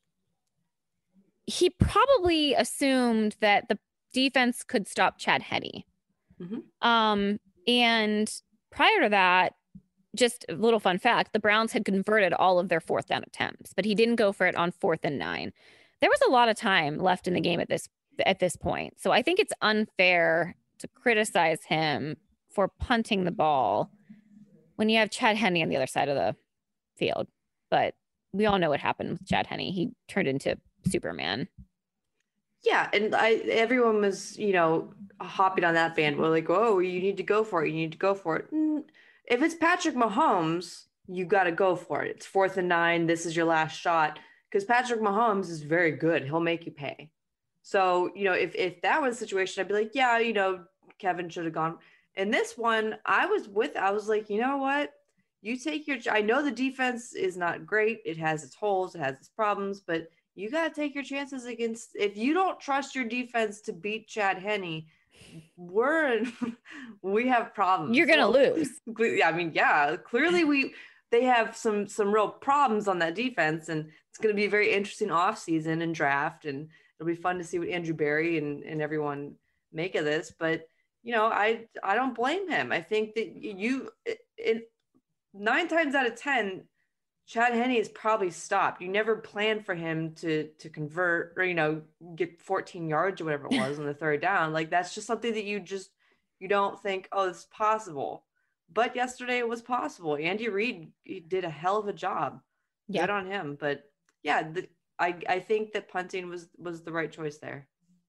he probably assumed that the defense could stop Chad Henne. Mm-hmm. Um, and prior to that, just a little fun fact, the Browns had converted all of their fourth down attempts, but he didn't go for it on fourth and nine. There was a lot of time left in the game at this at this point. So I think it's unfair to criticize him for punting the ball when you have Chad Henne on the other side of the field. But we all know what happened with Chad Henne. He turned into Superman. Yeah, and I everyone was, you know, hopping on that band. We're like, oh, you need to go for it. You need to go for it. Mm, if it's Patrick Mahomes, you got to go for it. It's fourth and nine. This is your last shot. Because Patrick Mahomes is very good. He'll make you pay. So, you know, if, if that was the situation, I'd be like, yeah, you know, Kevin should have gone. And this one, I was with, I was like, you know what? You take your, I know the defense is not great. It has its holes. It has its problems. But you got to take your chances against, if you don't trust your defense to beat Chad Henne, we're in, we have problems. You're going to well, lose. Yeah, I mean, yeah, clearly we, they have some some real problems on that defense, and it's going to be a very interesting offseason and draft, and it'll be fun to see what Andrew Berry and, and everyone make of this. But, you know, I I don't blame him. I think that you, it, nine times out of ten, Chad Henne is probably stopped. You never planned for him to to convert or, you know, get fourteen yards or whatever it was on the third down. Like, that's just something that you just, you don't think, oh, it's possible. But yesterday it was possible. Andy Reid did a hell of a job. Yeah. Good on him. But yeah, the, I I think that punting was was the right choice there.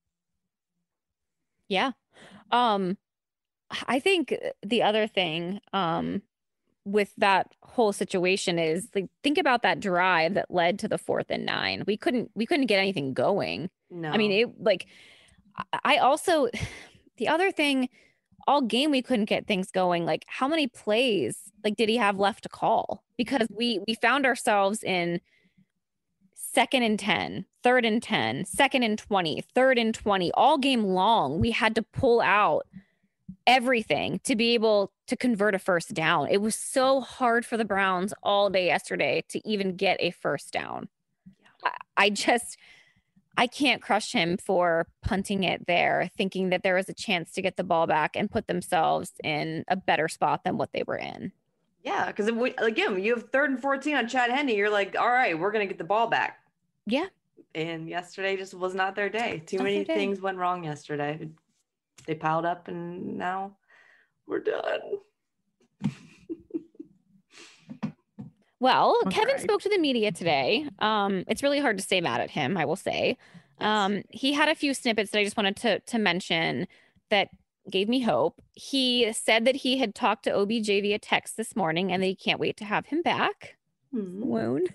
Yeah. Um, I think the other thing um, with that whole situation is, like, think about that drive that led to the fourth and nine. We couldn't we couldn't get anything going. No. I mean, it like I also the other thing. All game we couldn't get things going. Like, how many plays like did he have left to call? Because we we found ourselves in second and ten, third and ten, second and twenty, third and twenty, all game long. We had to pull out everything to be able to convert a first down. It was so hard for the Browns all day yesterday to even get a first down. I, I just I can't crush him for punting it there, thinking that there was a chance to get the ball back and put themselves in a better spot than what they were in. Yeah, because again, you have third and fourteen on Chad Henne. You're like, all right, we're going to get the ball back. Yeah. And yesterday just was not their day. Too not many things went wrong yesterday. They piled up, and now we're done. Well, Okay. Kevin spoke to the media today. Um, it's really hard to stay mad at him, I will say. Yes. Um, he had a few snippets that I just wanted to, to mention that gave me hope. He said that he had talked to O B J via text this morning and they can't wait to have him back. Mm-hmm. Wound.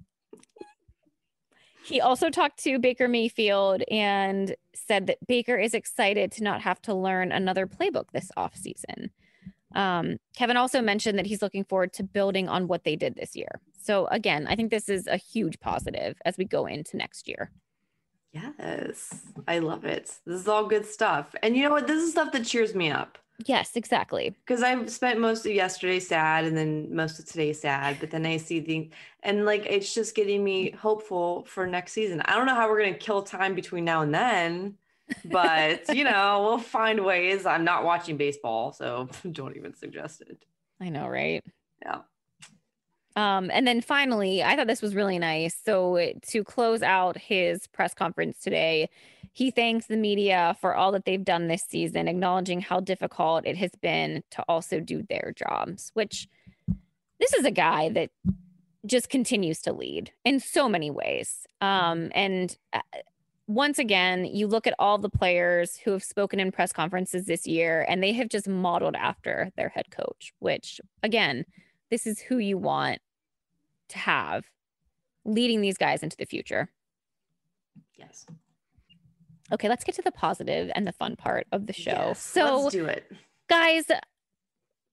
He also talked to Baker Mayfield and said that Baker is excited to not have to learn another playbook this offseason. Um, Kevin also mentioned that he's looking forward to building on what they did this year. So again, I think this is a huge positive as we go into next year. Yes, I love it. This is all good stuff. And you know what? This is stuff that cheers me up. Yes, exactly. Because I've spent most of yesterday sad and then most of today sad, but then I see the, and like, it's just getting me hopeful for next season. I don't know how we're going to kill time between now and then, but you know, we'll find ways. I'm not watching baseball, so don't even suggest it. I know, right? Yeah. Um, and then finally, I thought this was really nice. So to close out his press conference today, he thanks the media for all that they've done this season, acknowledging how difficult it has been to also do their jobs, which this is a guy that just continues to lead in so many ways. Um, and uh, once again, you look at all the players who have spoken in press conferences this year, and they have just modeled after their head coach, which again, this is who you want to have leading these guys into the future. Yes. Okay, let's get to the positive and the fun part of the show. Yes, so let's do it. Guys,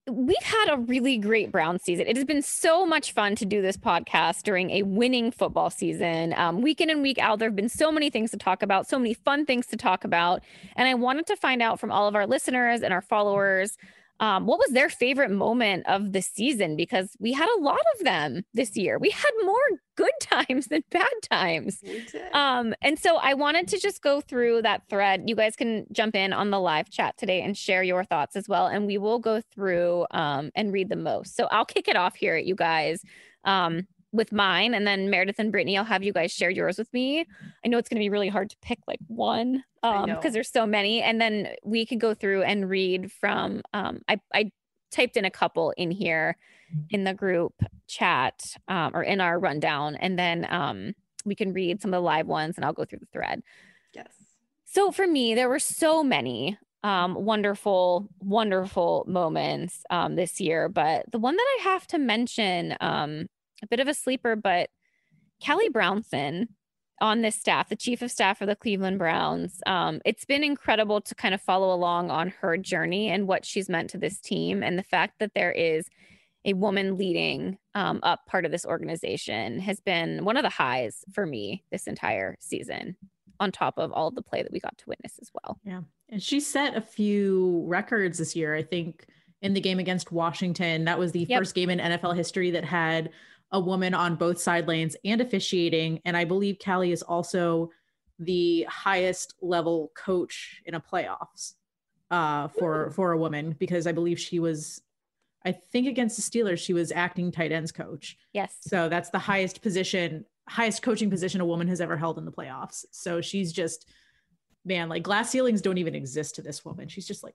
we've had a really great Brown season. It has been so much fun to do this podcast during a winning football season. Um, week in and week out, there have been so many things to talk about, so many fun things to talk about. And I wanted to find out from all of our listeners and our followers, um, what was their favorite moment of the season? Because we had a lot of them this year. We had more good times than bad times. We did. Um, and so I wanted to just go through that thread. You guys can jump in on the live chat today and share your thoughts as well. And we will go through um, and read the most. So I'll kick it off here, you guys, um, with mine. And then Meredith and Brittany, I'll have you guys share yours with me. I know it's going to be really hard to pick like one um, because there's so many. And then we can go through and read from, um, I, I typed in a couple in here in the group chat um, or in our rundown. And then um, we can read some of the live ones and I'll go through the thread. Yes. So for me, there were so many um, wonderful, wonderful moments um, this year. But the one that I have to mention, um, a bit of a sleeper, but Callie Brownson on this staff, the chief of staff for the Cleveland Browns. Um, it's been incredible to kind of follow along on her journey and what she's meant to this team. And the fact that there is a woman leading um, up part of this organization has been one of the highs for me this entire season, on top of all of the play that we got to witness as well. Yeah. And she set a few records this year. I think in the game against Washington, that was the Yep. first game in N F L history that had a woman on both side lanes and officiating. And I believe Callie is also the highest level coach in a playoffs uh, for, for a woman, because I believe she was, I think against the Steelers, she was acting tight ends coach. Yes. So that's the highest position, highest coaching position a woman has ever held in the playoffs. So she's just, man, like glass ceilings don't even exist to this woman. She's just like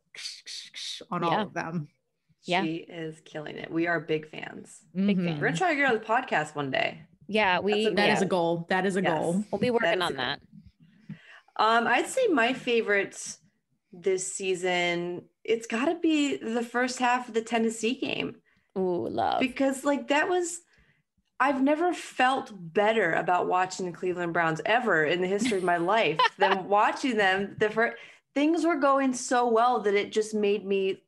on Yeah. all of them. Yeah. She is killing it. We are big fans. Big Mhm. fan. We're gonna try to get her on the podcast one day. Yeah, we, That's a That yeah, is a goal. That is a Yes. goal. we'll be working is on a- that. Um, I'd say my favorite this season, it's got to be the first half of the Tennessee game, Ooh, love. because like that was, I've never felt better about watching the Cleveland Browns ever in the history of my life than watching them. The first, things were going so well that it just made me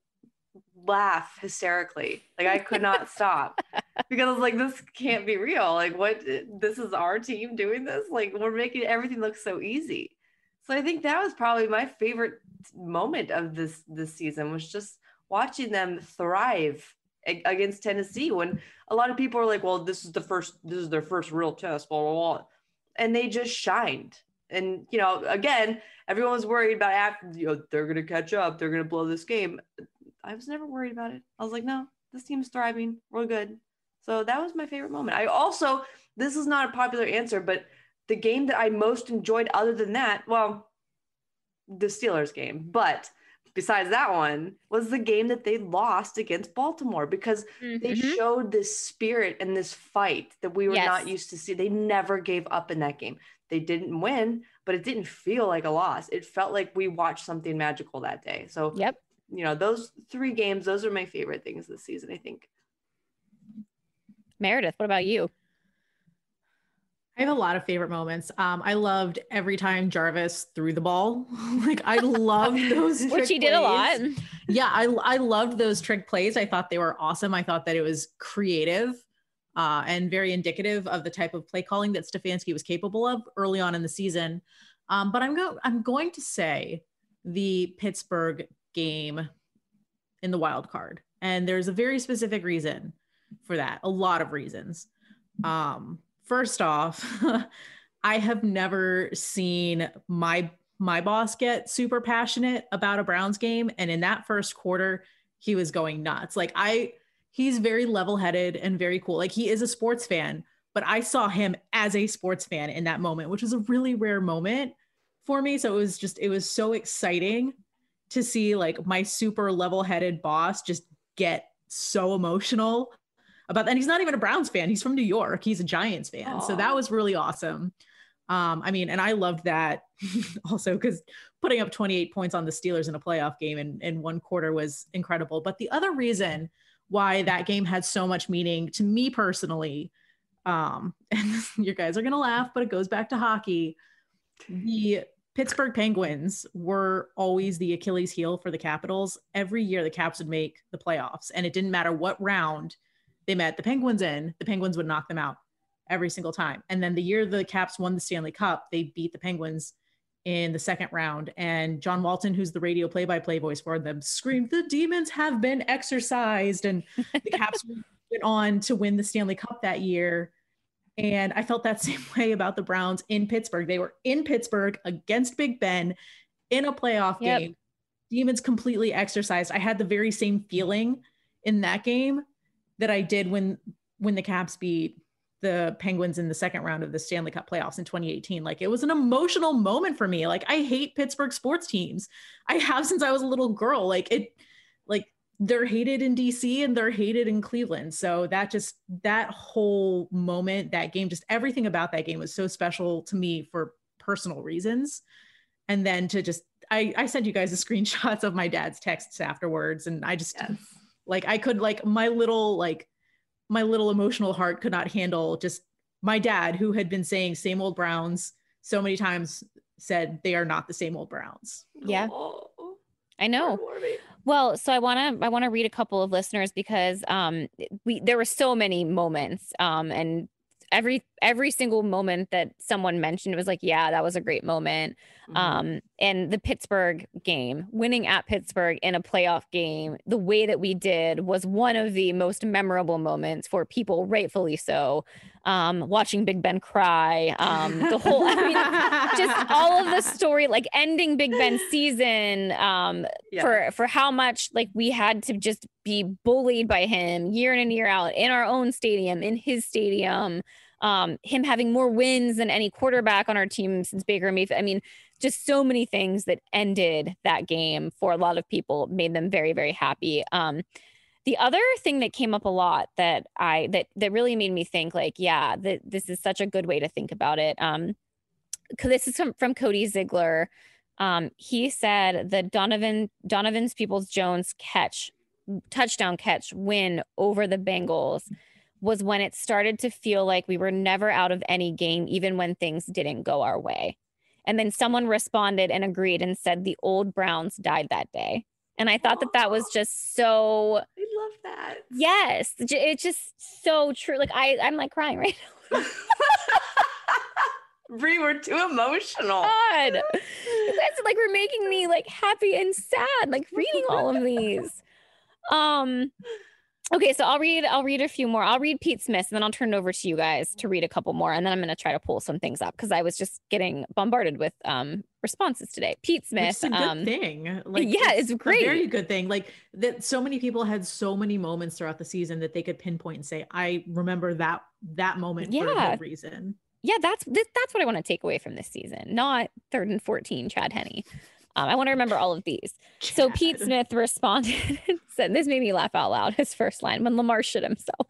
laugh hysterically. Like I could not stop, because I was like, this can't be real. Like what, this is our team doing this? Like we're making everything look so easy. So I think that was probably my favorite moment of this this season, was just watching them thrive a- against Tennessee, when a lot of people are like, well, this is the first, this is their first real test, blah, blah, blah. And they just shined. And, you know, again, everyone was worried about after, you know, they're going to catch up, they're going to blow this game. I was never worried about it. I was like, no, this team's thriving. We're good. So that was my favorite moment. I also, this is not a popular answer, but the game that I most enjoyed other than that, well, the Steelers game, but besides that one, was the game that they lost against Baltimore, because they Mhm. showed this spirit and this fight that we were Yes. not used to see. They never gave up in that game. They didn't win, but it didn't feel like a loss. It felt like we watched something magical that day. So, Yep. you know, those three games, those are my favorite things this season, I think. Meredith, what about you? I have a lot of favorite moments. Um, I loved every time Jarvis threw the ball. Like I loved those, Which trick he did a lot. plays. Yeah, I I loved those trick plays. I thought they were awesome. I thought that it was creative uh, and very indicative of the type of play calling that Stefanski was capable of early on in the season. Um, but I'm go I'm going to say the Pittsburgh game in the wild card, and there's a very specific reason for that. A lot of reasons. Um, First off, I have never seen my my boss get super passionate about a Browns game, and in that first quarter, he was going nuts. Like I, he's very level-headed and very cool. Like he is a sports fan, but I saw him as a sports fan in that moment, which was a really rare moment for me. So it was just, it was so exciting to see like my super level-headed boss just get so emotional about that. And he's not even a Browns fan. He's from New York. He's a Giants fan. Aww. So that was really awesome. Um, I mean, and I loved that also because putting up twenty-eight points on the Steelers in a playoff game in, in one quarter was incredible. But the other reason why that game had so much meaning to me personally, um, and you guys are going to laugh, but it goes back to hockey. The Pittsburgh Penguins were always the Achilles heel for the Capitals. Every year the Caps would make the playoffs, and it didn't matter what round they met the Penguins in, the Penguins would knock them out every single time. And then the year the Caps won the Stanley Cup, they beat the Penguins in the second round. And John Walton, who's the radio play-by-play voice for them, screamed, "The demons have been exorcised." And the Caps went on to win the Stanley Cup that year. And I felt that same way about the Browns in Pittsburgh. They were in Pittsburgh against Big Ben in a playoff yep. game. Demons completely exorcised. I had the very same feeling in that game that I did when when the Caps beat the Penguins in the second round of the Stanley Cup playoffs in twenty eighteen. Like, it was an emotional moment for me. Like, I hate Pittsburgh sports teams. I have since I was a little girl. Like, it, like, they're hated in D C and they're hated in Cleveland. So that just, that whole moment, that game, just everything about that game was so special to me for personal reasons. And then to just, I, I sent you guys the screenshots of my dad's texts afterwards. And I just, yes. like, I could, like, my little, like, my little emotional heart could not handle just my dad, who had been saying same old Browns so many times, said they are not the same old Browns. Yeah, I know. Well, so I want to I want to read a couple of listeners because um we there were so many moments um and every every single moment that someone mentioned, it was like, yeah, that was a great moment. Mm-hmm. Um, and the Pittsburgh game, winning at Pittsburgh in a playoff game, the way that we did was one of the most memorable moments for people, rightfully so. Um, watching Big Ben cry, um, the whole, I mean, just all of the story, like ending Big Ben's season, um, yeah. for, for how much like we had to just be bullied by him year in and year out in our own stadium, in his stadium, um, him having more wins than any quarterback on our team since Baker Mayfield. I mean, just so many things that ended that game for a lot of people, made them very, very happy. Um, the other thing that came up a lot that I, that, that really made me think like, yeah, that this is such a good way to think about it. Um, cause this is from, from Cody Ziegler. Um, he said the Donovan, Donovan's Peoples-Jones catch, touchdown catch win over the Bengals was when it started to feel like we were never out of any game, even when things didn't go our way. And then someone responded and agreed and said the old Browns died that day. And I thought that that was just so. I love that. Yes. It's just so true. Like I, I'm like crying right now. Bree, we're too emotional. God. You guys like we're making me like happy and sad, like reading all of these. Um, Okay, so I'll read I'll read a few more. I'll read Pete Smith, and then I'll turn it over to you guys to read a couple more, and then I'm going to try to pull some things up because I was just getting bombarded with um, responses today. Pete Smith, it's a good um, thing. Like, yeah, it's, it's great, a very good thing. Like that, so many people had so many moments throughout the season that they could pinpoint and say, "I remember that that moment yeah. for a good reason." Yeah, that's that's what I want to take away from this season, not third and fourteen Chad Henne. Um, I want to remember all of these. Chad. So Pete Smith responded and said, this made me laugh out loud, his first line, when Lamar shit himself.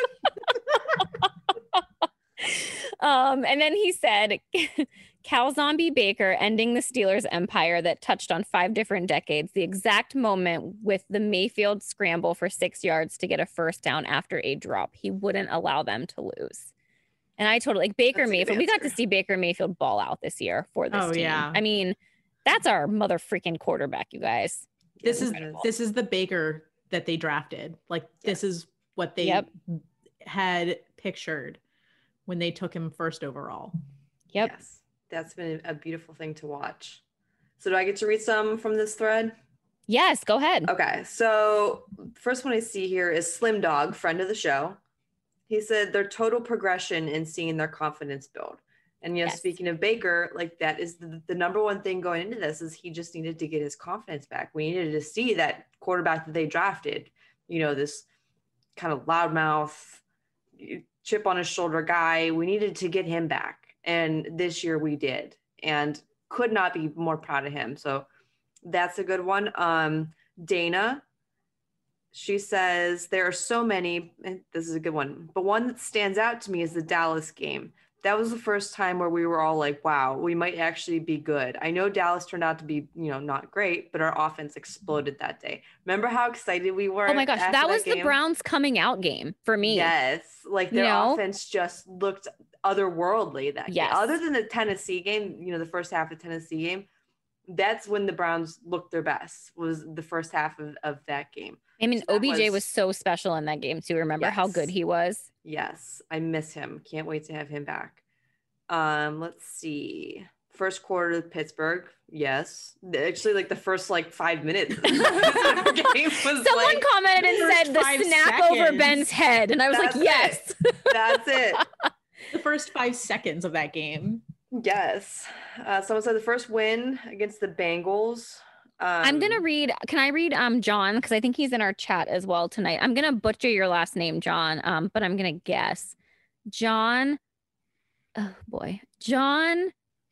um, and then he said, Cal Zombie Baker ending the Steelers empire that touched on five different decades, the exact moment with the Mayfield scramble for six yards to get a first down after a drop. He wouldn't allow them to lose. And I totally, like Baker That's Mayfield, we got to see Baker Mayfield ball out this year for this oh, team. Yeah. I mean, that's our mother freaking quarterback, you guys. This is incredible. This is the Baker that they drafted. Like yes. This is what they yep. had pictured when they took him first overall. Yep. Yes. That's been a beautiful thing to watch. So do I get to read some from this thread? Yes, go ahead. Okay. So first one I see here is Slim Dog, friend of the show. He said their total progression in seeing their confidence build. And, you know, yes. speaking of Baker, like that is the, the number one thing going into this is he just needed to get his confidence back. We needed to see that quarterback that they drafted, you know, this kind of loudmouth, chip on his shoulder guy. We needed to get him back. And this year we did, and could not be more proud of him. So that's a good one. Um, Dana, she says, there are so many, and this is a good one, but one that stands out to me is the Dallas game. That was the first time where we were all like, wow, we might actually be good. I know Dallas turned out to be, you know, not great, but our offense exploded that day. Remember how excited we were? Oh my gosh, that was that the Browns coming out game for me. Yes. Like their you know? offense just looked otherworldly that Yes. game. Other than the Tennessee game, you know, the first half of the Tennessee game, that's when the Browns looked their best, was the first half of, of that game. I mean, So that O B J was- was so special in that game too. Remember how good Yes. he was? Yes, I miss him. Can't wait to have him back. Um, let's see. First quarter Pittsburgh, yes. Actually, like the first like five minutes of the game was Someone like, commented and first said the five snap over seconds. Ben's head, and I was That's like, yes. that's it. The first five seconds of that game. Yes. Uh, someone said the first win against the Bengals. Um, I'm gonna read. Can I read um John? Because I think he's in our chat as well tonight. I'm gonna butcher your last name, John. Um, but I'm gonna guess. John. Oh boy, John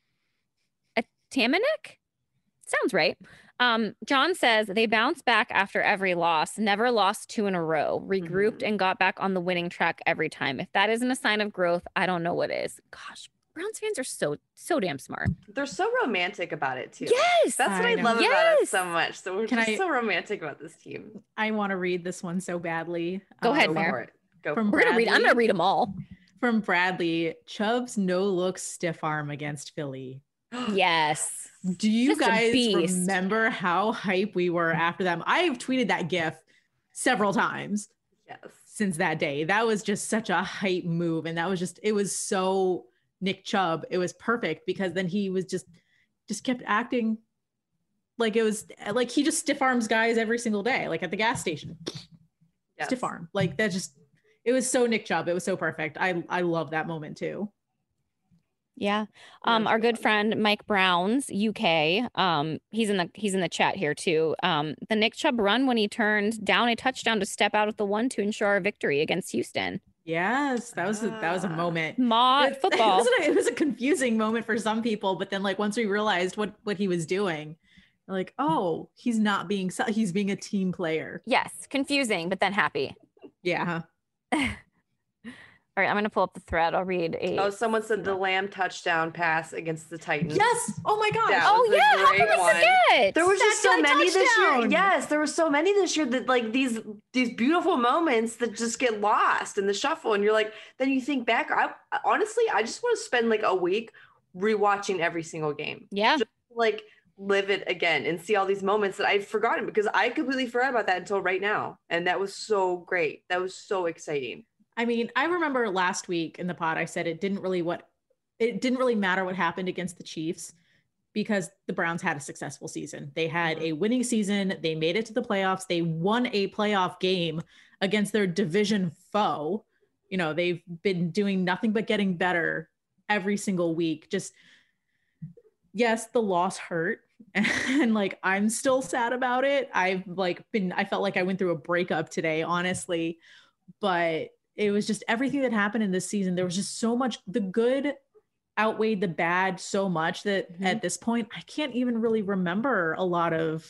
Tamanik? Sounds right. Um, John says they bounced back after every loss, never lost two in a row, regrouped Mhm. and got back on the winning track every time. If that isn't a sign of growth, I don't know what is. Gosh, Browns fans are so so damn smart. They're so romantic about it too. Yes. That's what I I, know. love about it Yes. so much. So we're Can just I- so romantic about this team. I want to read this one so badly. Go ahead, Go Mare. for it. Go From for We're gonna read. I'm Bradley. gonna read them all. From Bradley, Chubb's no look stiff arm against Philly. it. Yes. Do you Just a guys beast. remember how hype we were after them? I've tweeted that gif several times Yes. since that day. That was just such a hype move. And that was just, it was so Nick Chubb. It was perfect because then he was just, just kept acting like it was like he just stiff arms guys every single day, like at the gas station. Yes. Stiff arm. Like that just, it was so Nick Chubb. It was so perfect. I, I love that moment too. Yeah. Um, our good friend Mike Brown's U K. Um, he's in the he's in the chat here too. Um, the Nick Chubb run when he turned down a touchdown to step out at the one to ensure our victory against Houston. Yes, that was a, that was a Ah. moment. Ma It- football. It was, a, it was a confusing moment for some people, but then like once we realized what what he was doing, like oh, he's not being se- he's being a team player. Yes, confusing, but then happy. Yeah, All right, I'm gonna pull up the thread. I'll read a. Oh, someone said the Lamb touchdown pass against the Titans. yes. Oh my gosh. That oh was a yeah, how great can we one. forget? There was just so That guy many this year. touchdown. Yes, there were so many this year that like these these beautiful moments that just get lost in the shuffle. And you're like, then you think back. I honestly, I just want to spend like a week rewatching every single game. yeah. Just like live it again and see all these moments that I'd forgotten because I completely forgot about that until right now. And that was so great. That was so exciting. I mean, I remember last week in the pod, I said it didn't really what it didn't really matter what happened against the Chiefs because the Browns had a successful season. They had a winning season. They made it to the playoffs. They won a playoff game against their division foe. You know, they've been doing nothing but getting better every single week. Just yes, the loss hurt. And like I'm still sad about it. I've like been I felt like I went through a breakup today, honestly. But it was just everything that happened in this season. There was just so much, the good outweighed the bad so much that Mhm. at this point, I can't even really remember a lot of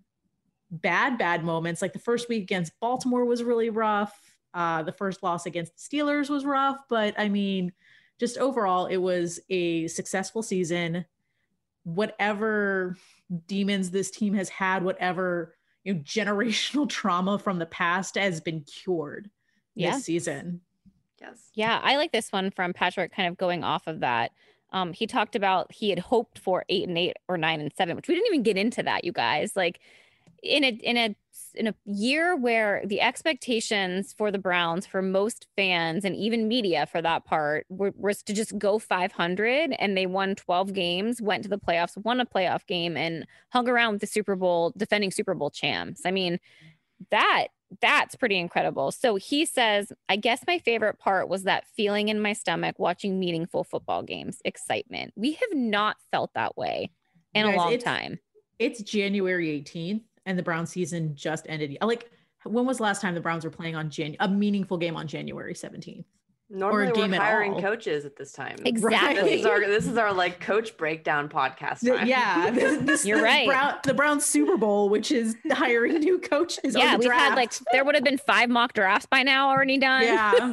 bad, bad moments. Like the first week against Baltimore was really rough. Uh, the first loss against the Steelers was rough. But I mean, just overall, it was a successful season. Whatever demons this team has had, whatever you know, generational trauma from the past has been cured Yeah. this season. Yes. Yeah, I like this one from Patrick kind of going off of that. Um, he talked about he had hoped for eight and eight or nine and seven, which we didn't even get into that, you guys. Like in a in a in a year where the expectations for the Browns, for most fans and even media for that part, were, was to just go five hundred, and they won twelve games, went to the playoffs, won a playoff game, and hung around with the Super Bowl, defending Super Bowl champs. I mean, that that's pretty incredible. So he says, I guess my favorite part was that feeling in my stomach watching meaningful football games, excitement. We have not felt that way in You a guys, long it's- time. It's January eighteenth and the Browns season just ended. Like, when was the last time the Browns were playing on Jan- a meaningful game on January seventeenth? Normally game we're at hiring all. coaches at this time. Exactly. This is our this is our like coach breakdown podcast The- time. yeah, this, this- You're the right. Brown, the Browns Super Bowl, which is hiring new coaches. or Yeah, the we've had like, draft. there would have been five mock drafts by now already done. yeah.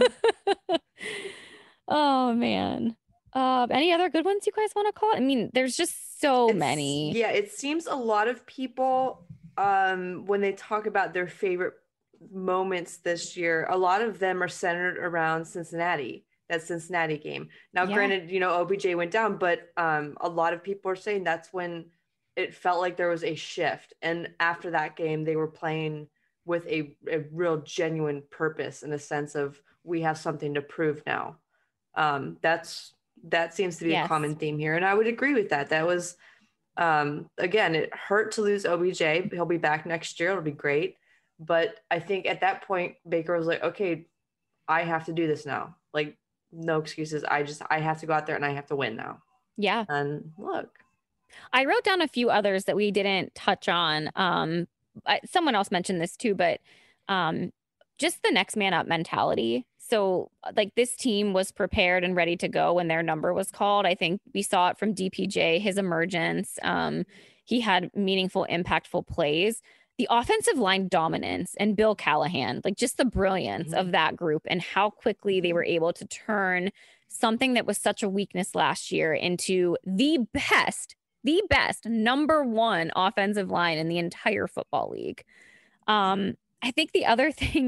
Oh, man. Uh, any other good ones you guys want to call? I mean, there's just so It's- many. Yeah, it seems a lot of people um when they talk about their favorite moments this year, a lot of them are centered around Cincinnati that Cincinnati game. Now, Yeah. granted, you know, O B J went down, but um, a lot of people are saying that's when it felt like there was a shift. And after that game, they were playing with a, a real genuine purpose in the sense of we have something to prove now. Um, that's that seems to be Yes. a common theme here. And I would agree with that. That was, um, again, it hurt to lose O B J. He'll be back next year. It'll be great. But I think at that point, Baker was like, okay, I have to do this now. Like, no excuses. I just, I have to go out there and I have to win now. Yeah. And look. I wrote down a few others that we didn't touch on. Um, I, someone else mentioned this too, but um, just the next man up mentality. So like this team was prepared and ready to go when their number was called. I think we saw it from D P J, his emergence. Um, he had meaningful, impactful plays. The offensive line dominance and Bill Callahan, like just the brilliance Mhm. of that group and how quickly they were able to turn something that was such a weakness last year into the best, the best number one offensive line in the entire football league. Um, I think the other thing,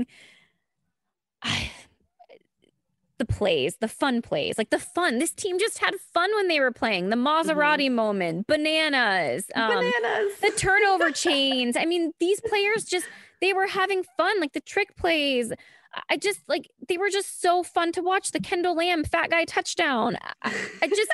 I, the plays, the fun plays, like the fun. This team just had fun when they were playing. The Maserati moment, bananas, um, Bananas. the turnover chains. I mean, these players just, they were having fun, like the trick plays. I just like, they were just so fun to watch. The Kendall Lamb fat guy touchdown. I, I just,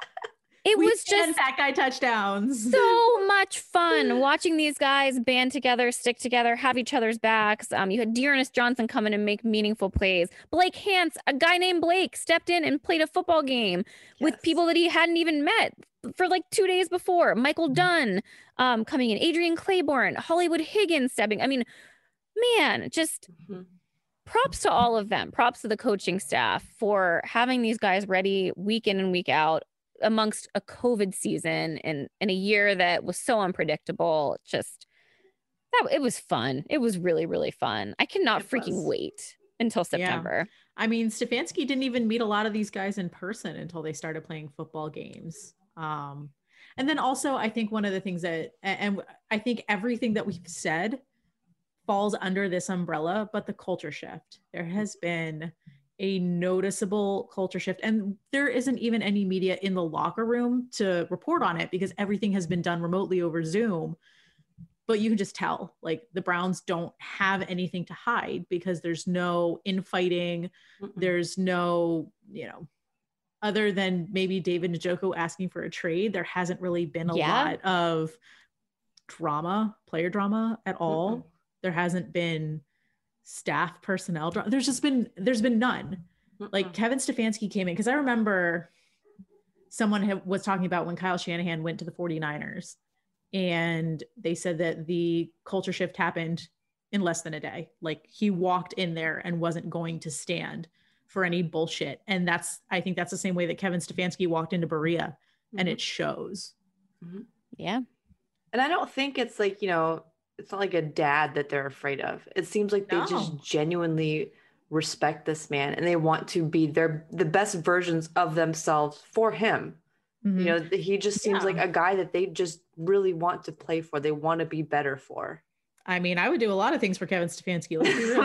it We was stand just fat guy touchdowns. so much fun watching these guys band together, stick together, have each other's backs. Um, you had Dearness Johnson come in and make meaningful plays. Blake Hance, a guy named Blake, stepped in and played a football game with Yes. people that he hadn't even met for like two days before. Michael Dunn um, coming in, Adrian Claiborne, Hollywood Higgins stepping. I mean, man, just Mhm. props to all of them. Props to the coaching staff for having these guys ready week in and week out amongst a COVID season and in a year that was so unpredictable. Just that it was fun. It was really, really fun. I cannot It freaking was. wait until September. I mean, Stefanski didn't even meet a lot of these guys in person until they started playing football games. Um, and then also, I think one of the things that, and I think everything that we've said falls under this umbrella, but the culture shift. There has been a noticeable culture shift, and there isn't even any media in the locker room to report on it because everything has been done remotely over Zoom. But you can just tell, like, the Browns don't have anything to hide because there's no infighting. Mm-mm. There's no, you know, other than maybe David Njoku asking for a trade, there hasn't really been a Yeah. lot of drama, player drama at all. Mm-mm. There hasn't been staff personnel drama. There's just been, there's been none. Like Mm-mm. Kevin Stefanski came in, because I remember someone had, was talking about when Kyle Shanahan went to the 49ers, and they said that the culture shift happened in less than a day. Like he walked in there and wasn't going to stand for any bullshit. And that's, I think that's the same way that Kevin Stefanski walked into Berea, and Mhm. it shows. Yeah. And I don't think it's like, you know, it's not like a dad that they're afraid of. It seems like they No. just genuinely respect this man and they want to be their the best versions of themselves for him. Mhm. You know, th- he just seems Yeah. like a guy that they just really want to play for. They want to be better for. I mean, I would do a lot of things for Kevin Stefanski. Let's be real.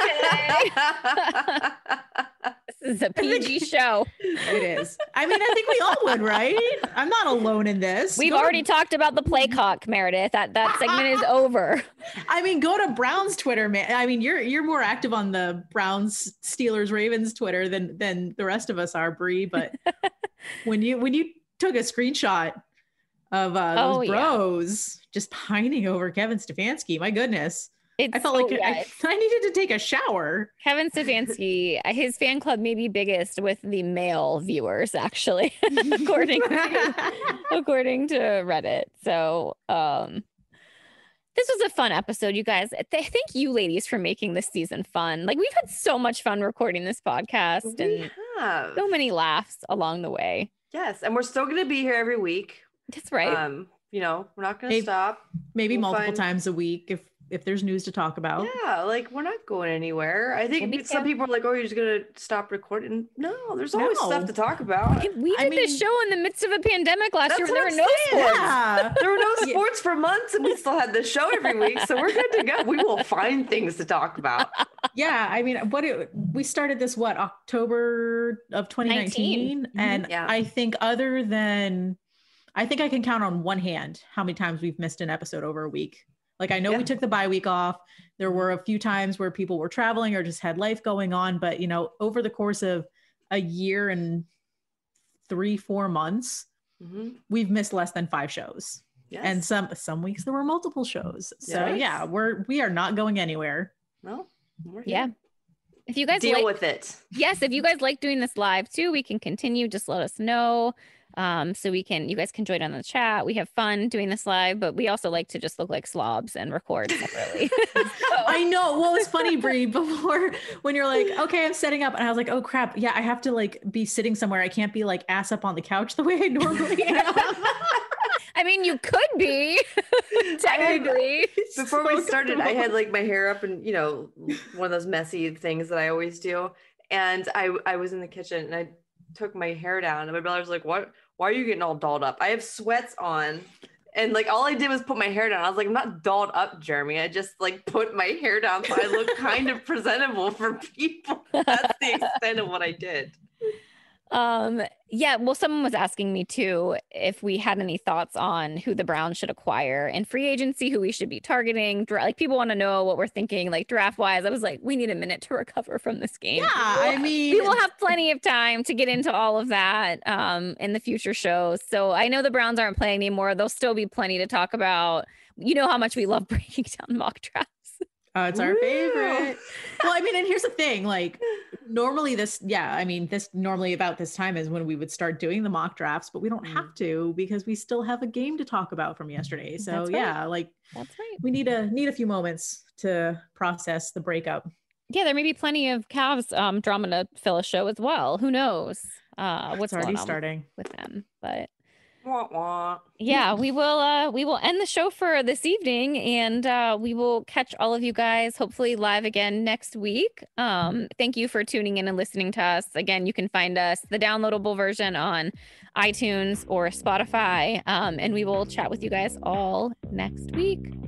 This is a P G show. It is. I mean, I think we all would, right? I'm not alone in this. We've Go to- already talked about the play cock, Meredith. That that segment is over. I mean, go to Browns Twitter, man. I mean, you're you're more active on the Browns, Steelers, Ravens Twitter than than the rest of us are, Bree. But when you when you took a screenshot of uh, those Oh, yeah. bros just pining over Kevin Stefanski, my goodness, It's I felt so- like yeah, I, I needed to take a shower. Kevin Stefanski, his fan club may be biggest with the male viewers, actually, according to according to Reddit. So um this was a fun episode, you guys. Th- thank you, ladies, for making this season fun. Like we've had so much fun recording this podcast We and have. so many laughs along the way. Yes, and we're still going to be here every week. That's right. Um, you know, we're not going to Maybe- stop. Maybe We'll multiple find- times a week if if there's news to talk about. Yeah, like we're not going anywhere. I think We'll be some careful. people are like, "Oh, you're just gonna stop recording." No, there's always No. stuff to talk about. We I did this mean- show in the midst of a pandemic last That's year when there what were I'm no saying. sports. Yeah. There were no Yeah. sports for months, and we still had this show every week, so we're good to go. We will find things to talk about. Yeah, I mean, what it, we started this what October of twenty nineteen, nineteen. and Yeah. I think other than, I think I can count on one hand how many times we've missed an episode over a week. Like I know Yeah. we took the bye week off. There were a few times where people were traveling or just had life going on, but you know, over the course of a year and three, four months, Mhm. we've missed less than five shows. Yes. And some some weeks there were multiple shows. So Yes. yeah, we're we are not going anywhere. no, we're Yeah. here. If you guys Deal like, with it. yes, if you guys like doing this live too, we can continue. Just let us know. Um, so we can, you guys can join on the chat. We have fun doing this live, but we also like to just look like slobs and record separately. I know. Well, it's funny, Brie, before when you're like, okay, I'm setting up. And I was like, oh crap. Yeah, I have to like be sitting somewhere. I can't be like ass up on the couch the way I normally am. I mean, you could be technically. Before So we started, I had comfortable. like my hair up and, you know, one of those messy things that I always do. And I, I was in the kitchen and I took my hair down and my brother's like, what, why are you getting all dolled up? I have sweats on. And like, all I did was put my hair down. I was like, I'm not dolled up, Jeremy. I just like put my hair down so I look kind of presentable for people. That's the extent of what I did. Um, yeah, well, someone was asking me too if we had any thoughts on who the Browns should acquire in free agency, who we should be targeting. Dra- Like people want to know what we're thinking, like draft wise. I was like, we need a minute to recover from this game. Yeah, I mean, We will have plenty of time to get into all of that um, in the future shows. So I know the Browns aren't playing anymore. There'll still be plenty to talk about. You know how much we love breaking down mock drafts. Oh, it's our Woo! favorite. Well, I mean, and here's the thing, like normally this, yeah, I mean, this normally about this time is when we would start doing the mock drafts, but we don't Mm. have to because we still have a game to talk about from yesterday. So That's right. yeah, like That's right. we need a need a few moments to process the breakup. Yeah, there may be plenty of Cavs um, drama to fill a show as well. Who knows uh, what's It's already going on starting. with them? But Wah, wah. yeah, we will uh we will end the show for this evening, and uh we will catch all of you guys hopefully live again next week. Um thank you for tuning in and listening to us. Again, you can find us the downloadable version on iTunes or Spotify, um and we will chat with you guys all next week.